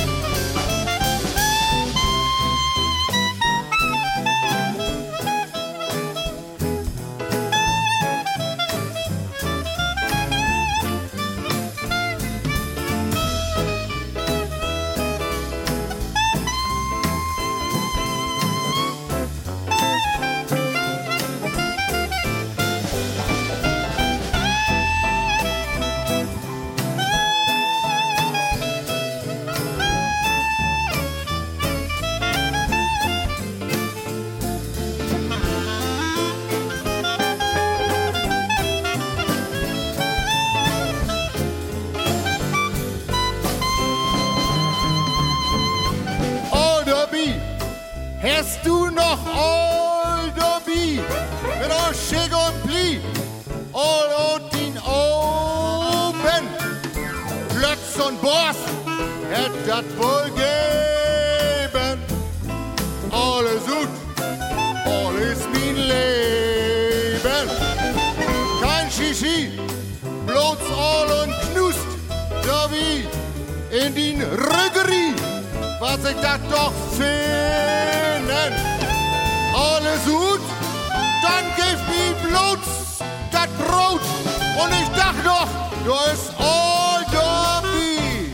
Hast du noch all Dobby mit all Schick und Pli, all und den oben, Plötz und Boss, hätt dat wohl geben. Alles gut, alles mein Leben. Kein Shishi, bloß all und knust, Dobby in den Rüggerie. Was ich dat doch finden. Alles gut, dann gib mir bloß dat Brot. Und ich dacht noch, du ist all Dobby.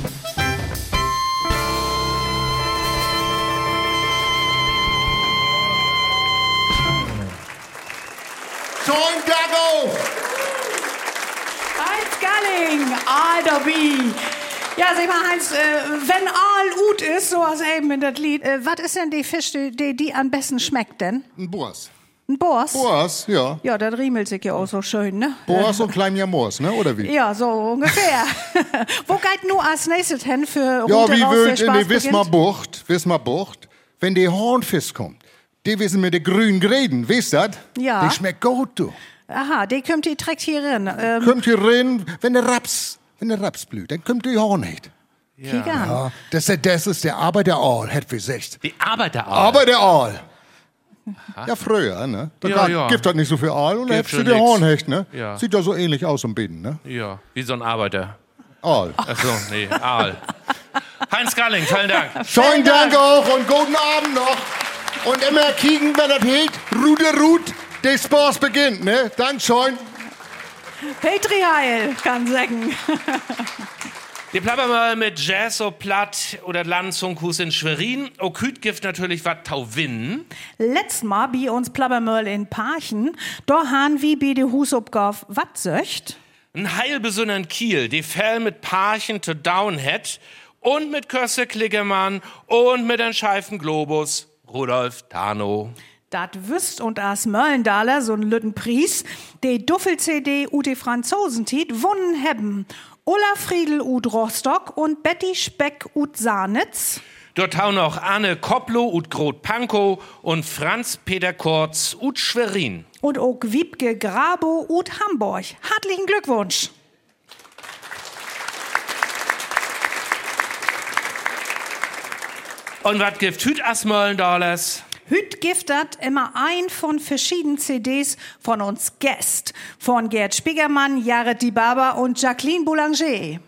Join Dago! Heinz Galling, all Dobby. Ja, sag mal, Heinz, wenn all gut ist, so was eben in das Lied, was ist denn die Fisch, die am besten schmeckt denn? Ein Boas. Ein Boas? Boas, ja. Ja, das riemelt sich ja auch so schön, ne? Boas und klein Moos, ne, oder wie? Ja, so ungefähr. Wo geht nur als nächstes hin für Ja, Route wie raus, wild der in Spaß die Wismar Bucht, wenn die Hornfisch kommt, die wissen mit den grünen Gräden, weißt du das? Ja. Die schmeckt gut, du. Aha, die kommt die direkt hier rein. Kommt hier rein, wenn der Raps blüht, dann kommt die Horn nicht. Kiek an. Ja, das ist der Arbeiteraal, hätt wir gesagt. Die Arbeiteraal. Arbeiteraal. Ja, früher, ne? Da gibt das nicht so viel Aal und dann hättest du die Hornhecht, ne? Ja. Sieht ja so ähnlich aus im Binden, ne? Ja, wie so ein Arbeiter. Aal. Achso, nee, Aal. Heinz Galling, vielen Dank. Schönen Dank auch und guten Abend noch. Und immer kicken, wenn das hält, Rude, der Spaß beginnt, ne? Dank schön. Petri Heil kann sagen. Wir bleiben mal mit Jazz so platt oder Landsunghus in Schwerin. Oküt gibt natürlich wat Tauwinnen. Letztes Mal bei uns Plabbermöll in Parchen, da han wie bei de Husopgauf wat söcht? Ein heilbesünnern Kiel, die Fell mit Parchen to down hat und mit Kösse Klickermann und mit den scheifen Globus Rudolf Tano. Dat wüsst und as Möllendaler, so'n lütten Pries, de Duffel-CD ut de Franzosentit wunnen hebben. Ulla Friedel ut Rostock und Betty Speck ut Saarnitz. Dort hau noch Anne Koplo ut Grot Pankow und Franz Peter Kurz ut Schwerin. Und auch Wiebke Grabo ut Hamburg. Herzlichen Glückwunsch. Und wat gibt Hüt as Möllendalers? Hüt giftet immer ein von verschiedenen CDs von uns Gäst. Von Gerd Spiegermann, Jared Di Baba und Jacqueline Boulanger.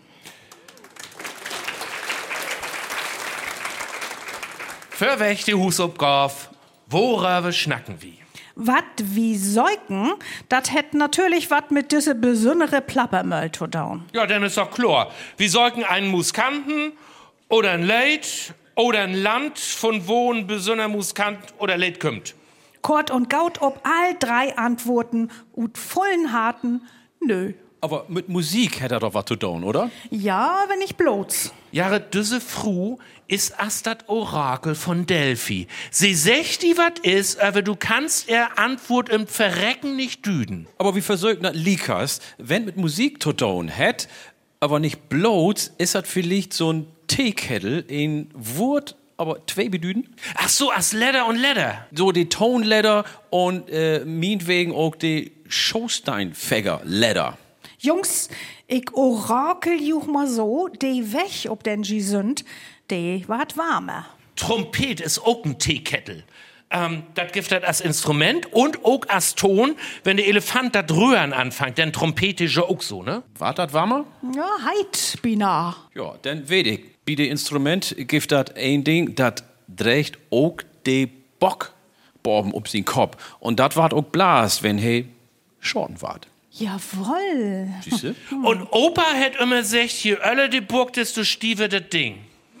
Für welche Husopgauf, worüber schnacken wir? Wat wie Säuken, dat hätt natürlich wat mit diese besondere Plappermöll zu tun. Ja, dann ist doch klar. Wir sollten einen Muskanten oder ein Leid oder ein Land, von wo ein besonderer Muskant oder Leid kommt. Kort und gaut ob all drei Antworten und vollen harten nö. Aber mit Musik hätte er doch was zu tun, oder? Ja, wenn nicht bloß. Ja, diese Fru ist as dat Orakel von Delphi. Sie sagt die wat is, aber du kannst er Antwort im Verrecken nicht düden. Aber wie versögt Likas, wenn mit Musik zu tun hätt, aber nicht bloß, ist das vielleicht so ein Teekettel in Wort, aber zwei Bedüden. Ach so, als Leder und Leder. So die Tonleder und meinetwegen auch die Schornsteinfeger-Leder. Jungs, ich orakel juch mal so, die weg ob den G sind, die wart warmer. Trompet ist auch ein Teekettel. Das gibt das als Instrument und auch als Ton, wenn der Elefant das Rühren anfängt, dann Trompete ist ja auch so, ne? War das warmer? Ja, heit, Bina. Ja, dann weet ich. Bei dem Instrument gibt das ein Ding, das trägt auch de Bockborben auf den Kopf. Und das wart auch Blas, wenn he Schorten wart. Jawohl. Siehste? Und Opa hat immer gesagt, je öller die Burg, desto stiefer das Ding.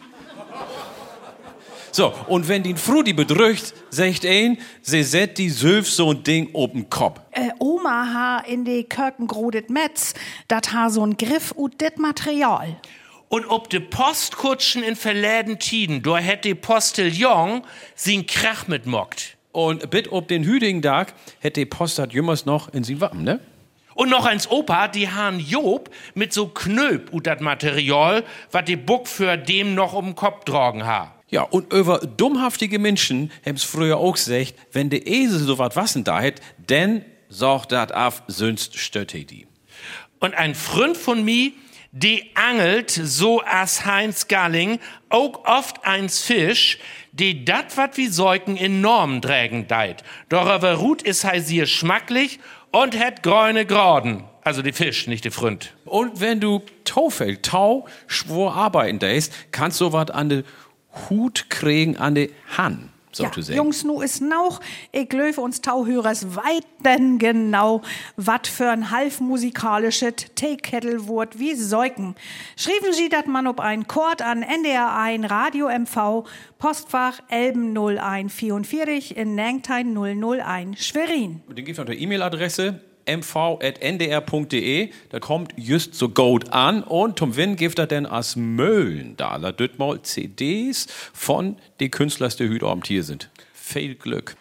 So, und wenn die Frudi bedrückt, sagt ein, sie set die Sülf so ein Ding oben Kopf. Oma ha in de Kirken grodet Metz, dat ha so'n Griff und dit Material. Und ob de Postkutschen in verläden Tiden, da hätt de Postillon sin Krach mitmockt. Und bit ob den hüdigen Tag hätt de Post hat jümmers noch in sin Wappen, ne? Und noch eins Opa, die han Job mit so Knöp und dat Material, wat de Buck für dem noch um Kopf tragen ha. Ja, und über dummhaftige Menschen haben's früher auch gesagt, wenn der Esel so wat wassen da hätt, denn sorgt dat af, sonst stört die. Und ein Freund von mi, die angelt so as Heinz Galling auch oft eins Fisch, die dat wat wie Säugen enorm drägen deit. Doch aber Rut is hei sehr schmacklich und het grüne Graden. Also die Fisch, nicht die Freund. Und wenn du Tau schwor arbeiten dast, kannst du wat an de Hut kriegen an de Hand, so Ja, zu sagen. Jungs, nu is nauch, ich löfe uns Tauhörers weiten genau, wat für ein halbmusikalisches Teekettelwort wie Säugen. Schrieben Sie dat man ob ein Chord an NDR 1 Radio MV, Postfach Elben 0144 in Nengtein 001 Schwerin. Und den gibt noch eine E-Mail-Adresse mv@ndr.de. Da kommt just so gut an und zum Win gibt er denn als Möhlen da. Da dort mal CDs von den Künstlern, die heute Abend hier sind. Viel Glück.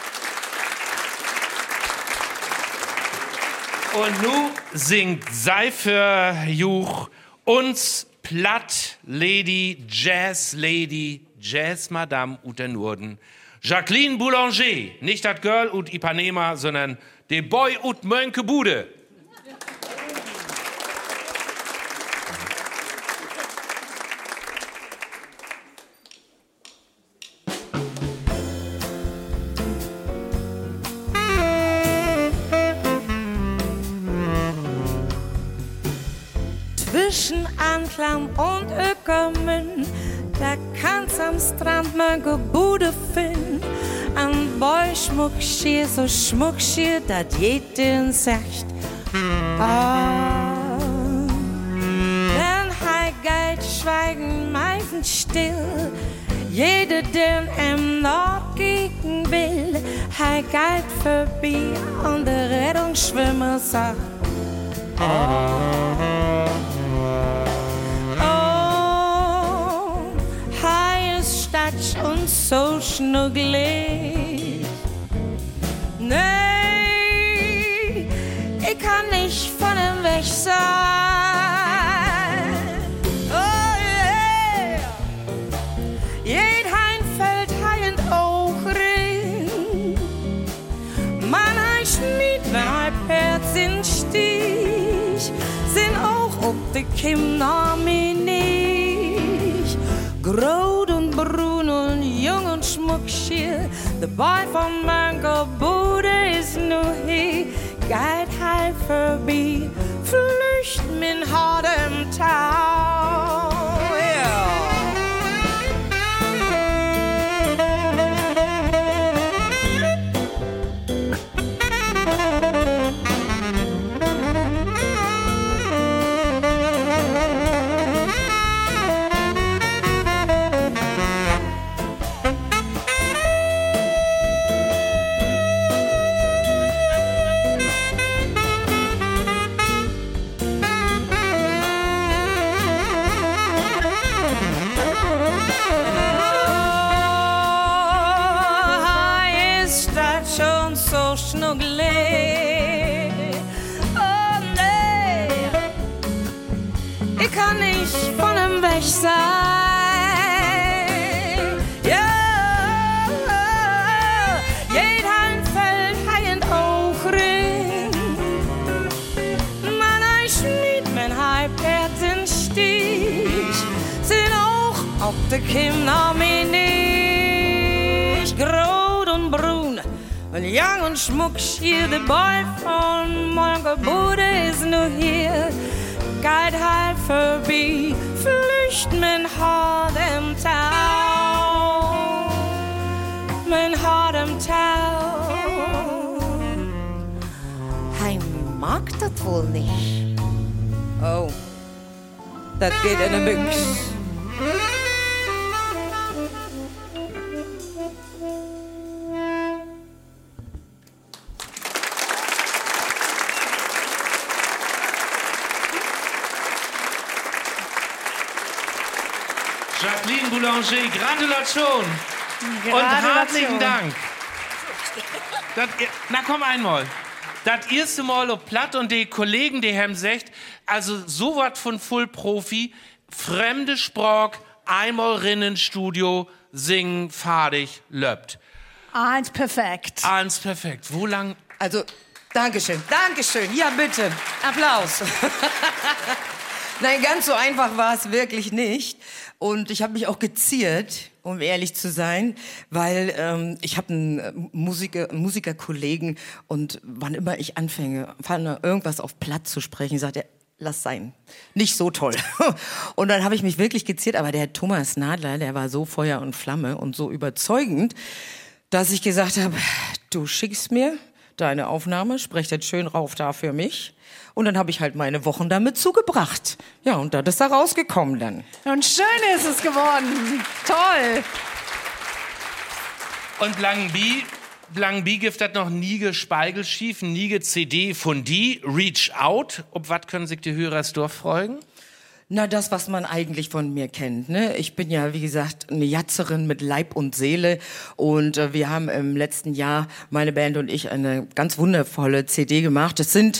Und nu singt Seifer Juch uns Platt Lady, Jazz Madame ut der Norden. Jacqueline Boulanger, nicht das Girl ut Ipanema, sondern de Boy ut Mönkebude. Zwischen Anklam und Öckermünn, da kannst am Strand Mönkebude finden. An Boy Schmuckschier, so Schmuckschier, dat jeden sagt. Denn hei geht schweigen meistens still. Jeder, der im Nord gegen will, hei geht vorbei und der Rettungsschwimmer sagt. Hei ist Statsch und so schnuggelig. Nee, ich kann nicht von ihm weg sein. Oh yeah. Jed hein fällt hei in Ochring. Man heißt nicht, wenn hei Pferd sind Stich, sind auch ob de Kim Nami nicht. Grot und brun und jung und schmuckschier, der Boy von Mönkebude ist nur hier. Geht halt vorbei, flücht min hartem Tau. kann ich von ihm weg sein. Ja, jeder fällt ein Auchring. Man schmied mein Halbherzenstich, sind auch auf der Kinder mir nicht. Grot und brun und jung und schmuck schier, der Boy von morgen Bude ist nur hier. Geht halt vorbei, flücht mein Hart im Tau, mein Hart im Tau. Hij mag das wohl nicht. Oh, das geht in der Büchs. Jacqueline Boulanger, Gratulation. Und herzlichen Dank. Na komm einmal. Das erste Mal auf Platt und die Kollegen, die haben gesagt, also so was von Full-Profi, fremde Sprach, einmal rinnen Studio, singen, fadig, löppt. Eins perfekt. Eins perfekt. Wo lang? Also, Dankeschön, Dankeschön. Ja, bitte. Applaus. Nein, ganz so einfach war es wirklich nicht. Und ich habe mich auch geziert, um ehrlich zu sein, weil ich habe einen Musikerkollegen und wann immer ich anfange, irgendwas auf Platt zu sprechen, sagt er, lass sein. Nicht so toll. Und dann habe ich mich wirklich geziert, aber der Thomas Nadler, der war so Feuer und Flamme und so überzeugend, dass ich gesagt habe, du schickst mir deine Aufnahme, sprech das schön rauf da für mich. Und dann habe ich halt meine Wochen damit zugebracht. Ja, und das ist da rausgekommen dann. Und schön ist es geworden. Toll. Und Langby gibt das noch nie gespeichelt, nie CD von die, Reach Out. Ob was können sich die Hörer freuen? Na, das, was man eigentlich von mir kennt, ne? Ich bin ja, wie gesagt, eine Jatzerin mit Leib und Seele und wir haben im letzten Jahr, meine Band und ich, eine ganz wundervolle CD gemacht. Es sind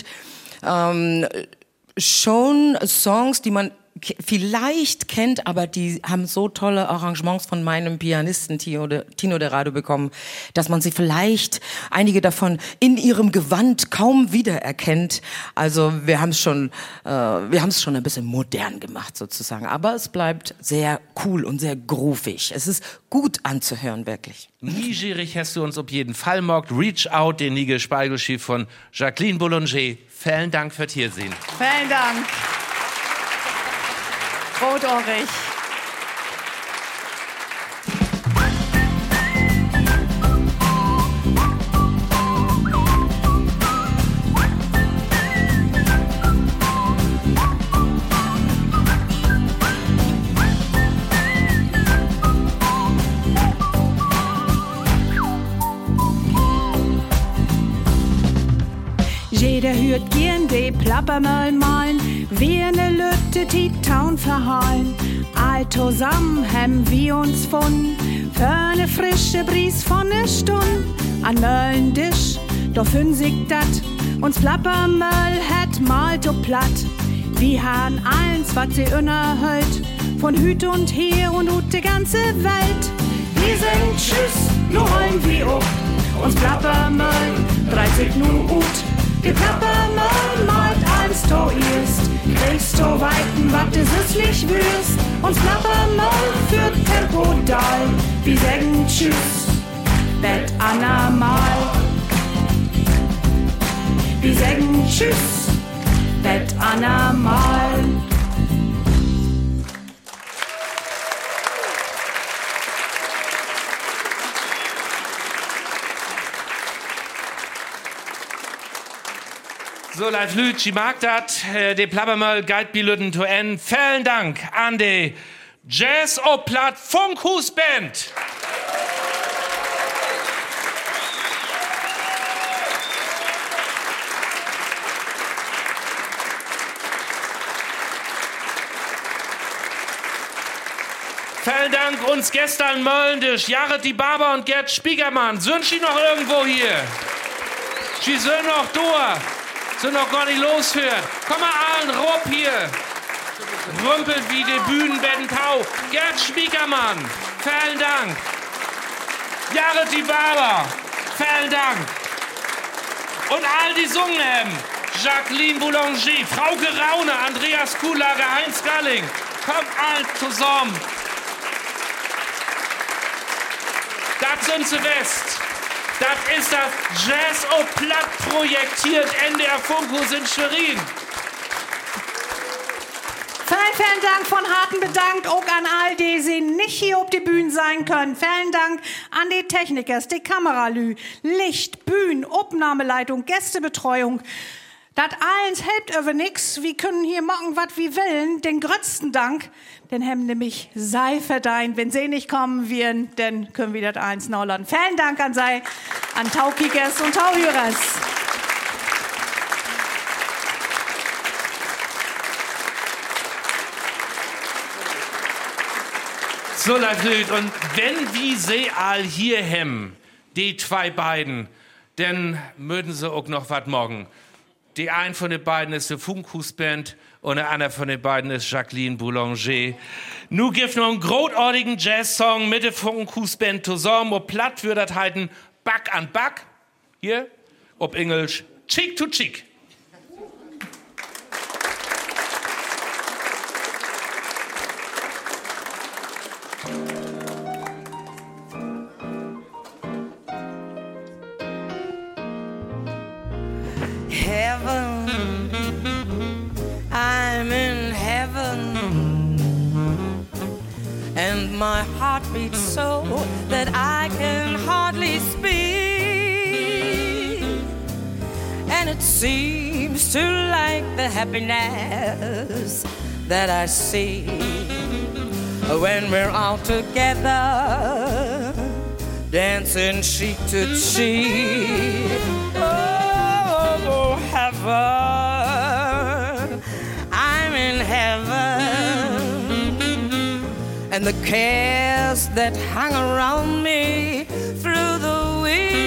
schon Songs, die man vielleicht kennt, aber die haben so tolle Arrangements von meinem Pianisten Tino Derado bekommen, dass man sie vielleicht, einige davon, in ihrem Gewand kaum wiedererkennt. Also wir haben es schon ein bisschen modern gemacht sozusagen, aber es bleibt sehr cool und sehr groovig. Es ist gut anzuhören, wirklich. Nigierig hast du uns auf jeden Fall mockt. Reach Out, den Nige Speigelschiff von Jacqueline Boulanger. Vielen Dank fürs Hiersehen. Vielen Dank. Rotohrig. Jeder hört gern die Plappermöll malen, wie ne Lütte die Town verhallen. All zusammen haben wir uns gefunden, für ne frische Bries von ne Stund. An Möllendisch, doch fünn sich dat, uns Plappermöll hat mal so platt. Wir haben eins, was sie unerhält, von Hüt und Her und ut die ganze Welt. Wir sagen Tschüss, nu rollen wir up, uns Plappermöll dreht sich nun ut. Die Plappermöll malt eins to erst, kriegst to weiten, wat du süßlich wirst. Uns Plappermöll führt Tempo dal, wir sagen Tschüss, bet Anna mal. Wir sagen Tschüss, bet Anna mal. So, live Lütschi mag dat, de Plappermöll geit bi Lütten to en. Vielen Dank an de Jazz o Platt Funkhus Band. Vielen Dank uns gestern Möllendisch, Jared die Barber und Gerd Spiegermann. Sind sie noch irgendwo hier? Sie sind noch da. Sind noch gar nicht losführt. Komm mal allen, Rob hier. rümpelt wie die Bühnenbetten Tau. Gerd Schmiekermann, vielen Dank. Jared die Barber, vielen Dank. Und all die sungen haben. Jacqueline Boulanger, Frauke Raune, Andreas Kuhlager, Heinz Galling. Kommt all zusammen. Das sind sie West. Das ist das Jazz au Platt projektiert NDR Funkhaus in Schwerin. Vielen Dank von harten bedankt auch an all die, die nicht hier auf die Bühne sein können. Vielen Dank an die Technikers, die Kameralü, Licht, Bühnen, Aufnahmeleitung, Gästebetreuung. Das alles hilft über nix. Wir können hier machen, was wir wollen. Den größten Dank, den haben nämlich sei verdient. Wenn sie nicht kommen werden, dann können wir das eins noch laden. Vielen Dank an sei, an Taukikers und Tauhörers. So, Leute, und wenn wir sie all hier haben, die zwei beiden, dann mögen sie auch noch was morgen. Die ein von den beiden ist die Funkhus-Band und der andere von den beiden ist Jacqueline Boulanger. Nu gibt noch einen großartigen Jazz-Song mit der Funkhus-Band zusammen, wo platt wird das halten Back an Back. Hier, ob Englisch, Cheek to Cheek. Heaven, I'm in heaven, and my heart beats so that I can hardly speak, and it seems to like the happiness that I see when we're all together, dancing cheek to cheek. Oh, heaven, I'm in heaven, and the cares that hung around me through the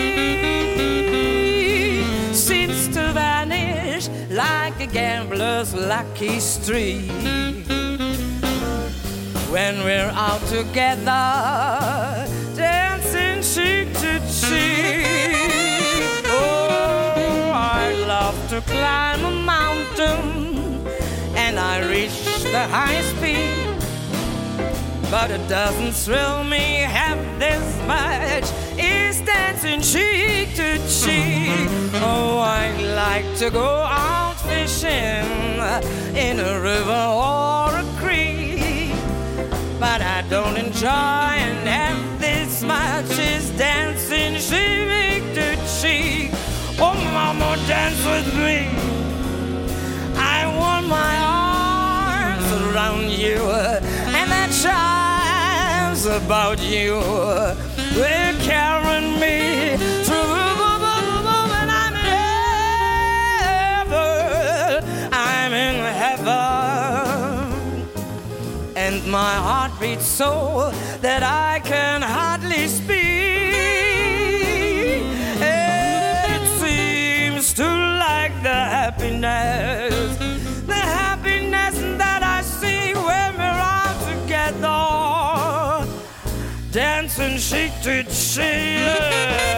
week seems to vanish like a gambler's lucky streak when we're all together, dancing cheek to cheek. To climb a mountain and I reach the highest peak, but it doesn't thrill me half this much. It's dancing cheek to cheek. Oh, I like to go out fishing in a river or a creek, but I don't enjoy half this much. It's dancing cheek to cheek. Oh, mama, dance with me. I want my arms around you, and that chimes about you will carry me through the moment I'm in heaven. I'm in heaven, and my heart beats so that I can hardly speak. To like the happiness that I see when we're all together, dancing cheek to cheek.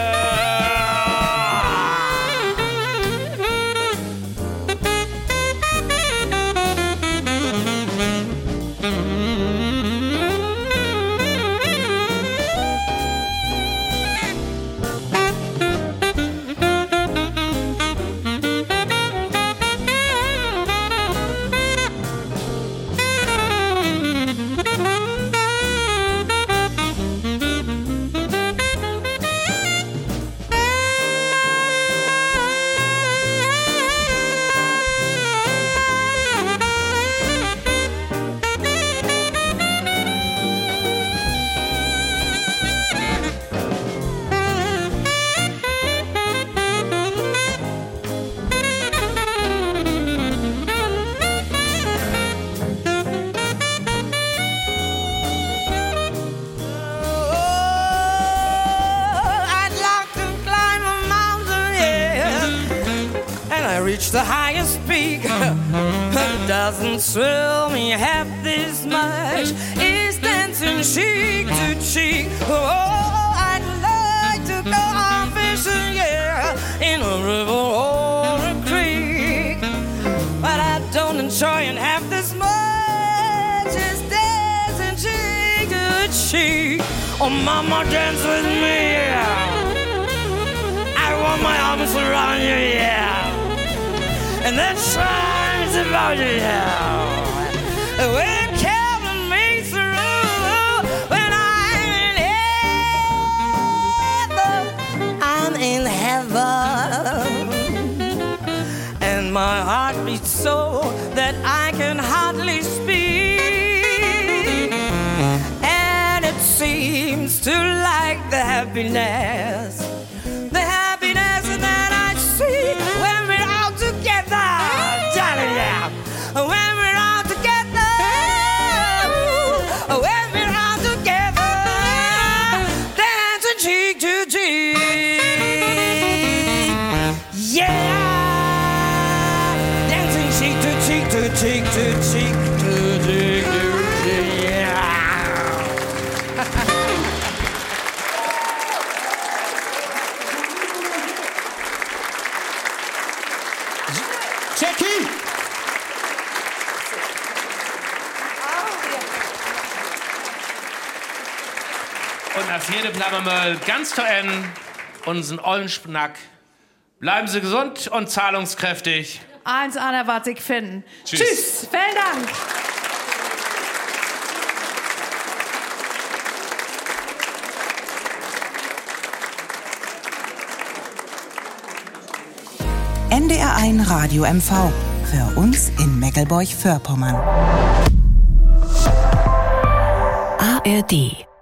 reach the highest peak. Doesn't thrill me half this much. It's dancing cheek to cheek. Oh, I'd like to go on fishing, yeah, in a river or a creek, but I don't enjoy it half this much. It's dancing cheek to cheek. Oh, mama, dance with me, yeah. I want my arms around you, yeah. And that shines about you, yeah. We're carrying me through when I'm in heaven. And my heart beats so that I can hardly speak. And it seems to like the happiness that I see when we're all together, darling, yeah. When we're all together, when we're all together, dancing cheek to cheek, yeah. Dancing cheek to cheek to cheek to cheek to cheek to cheek, yeah. Jackie! Und auf jede bleiben wir ganz zu Ende unseren ollen Schnack. Bleiben Sie gesund und zahlungskräftig. Eins an, was ich finden. Tschüss. Vielen Dank. NDR1 Radio MV. Für uns in Meckelburg-Vorpommern. ARD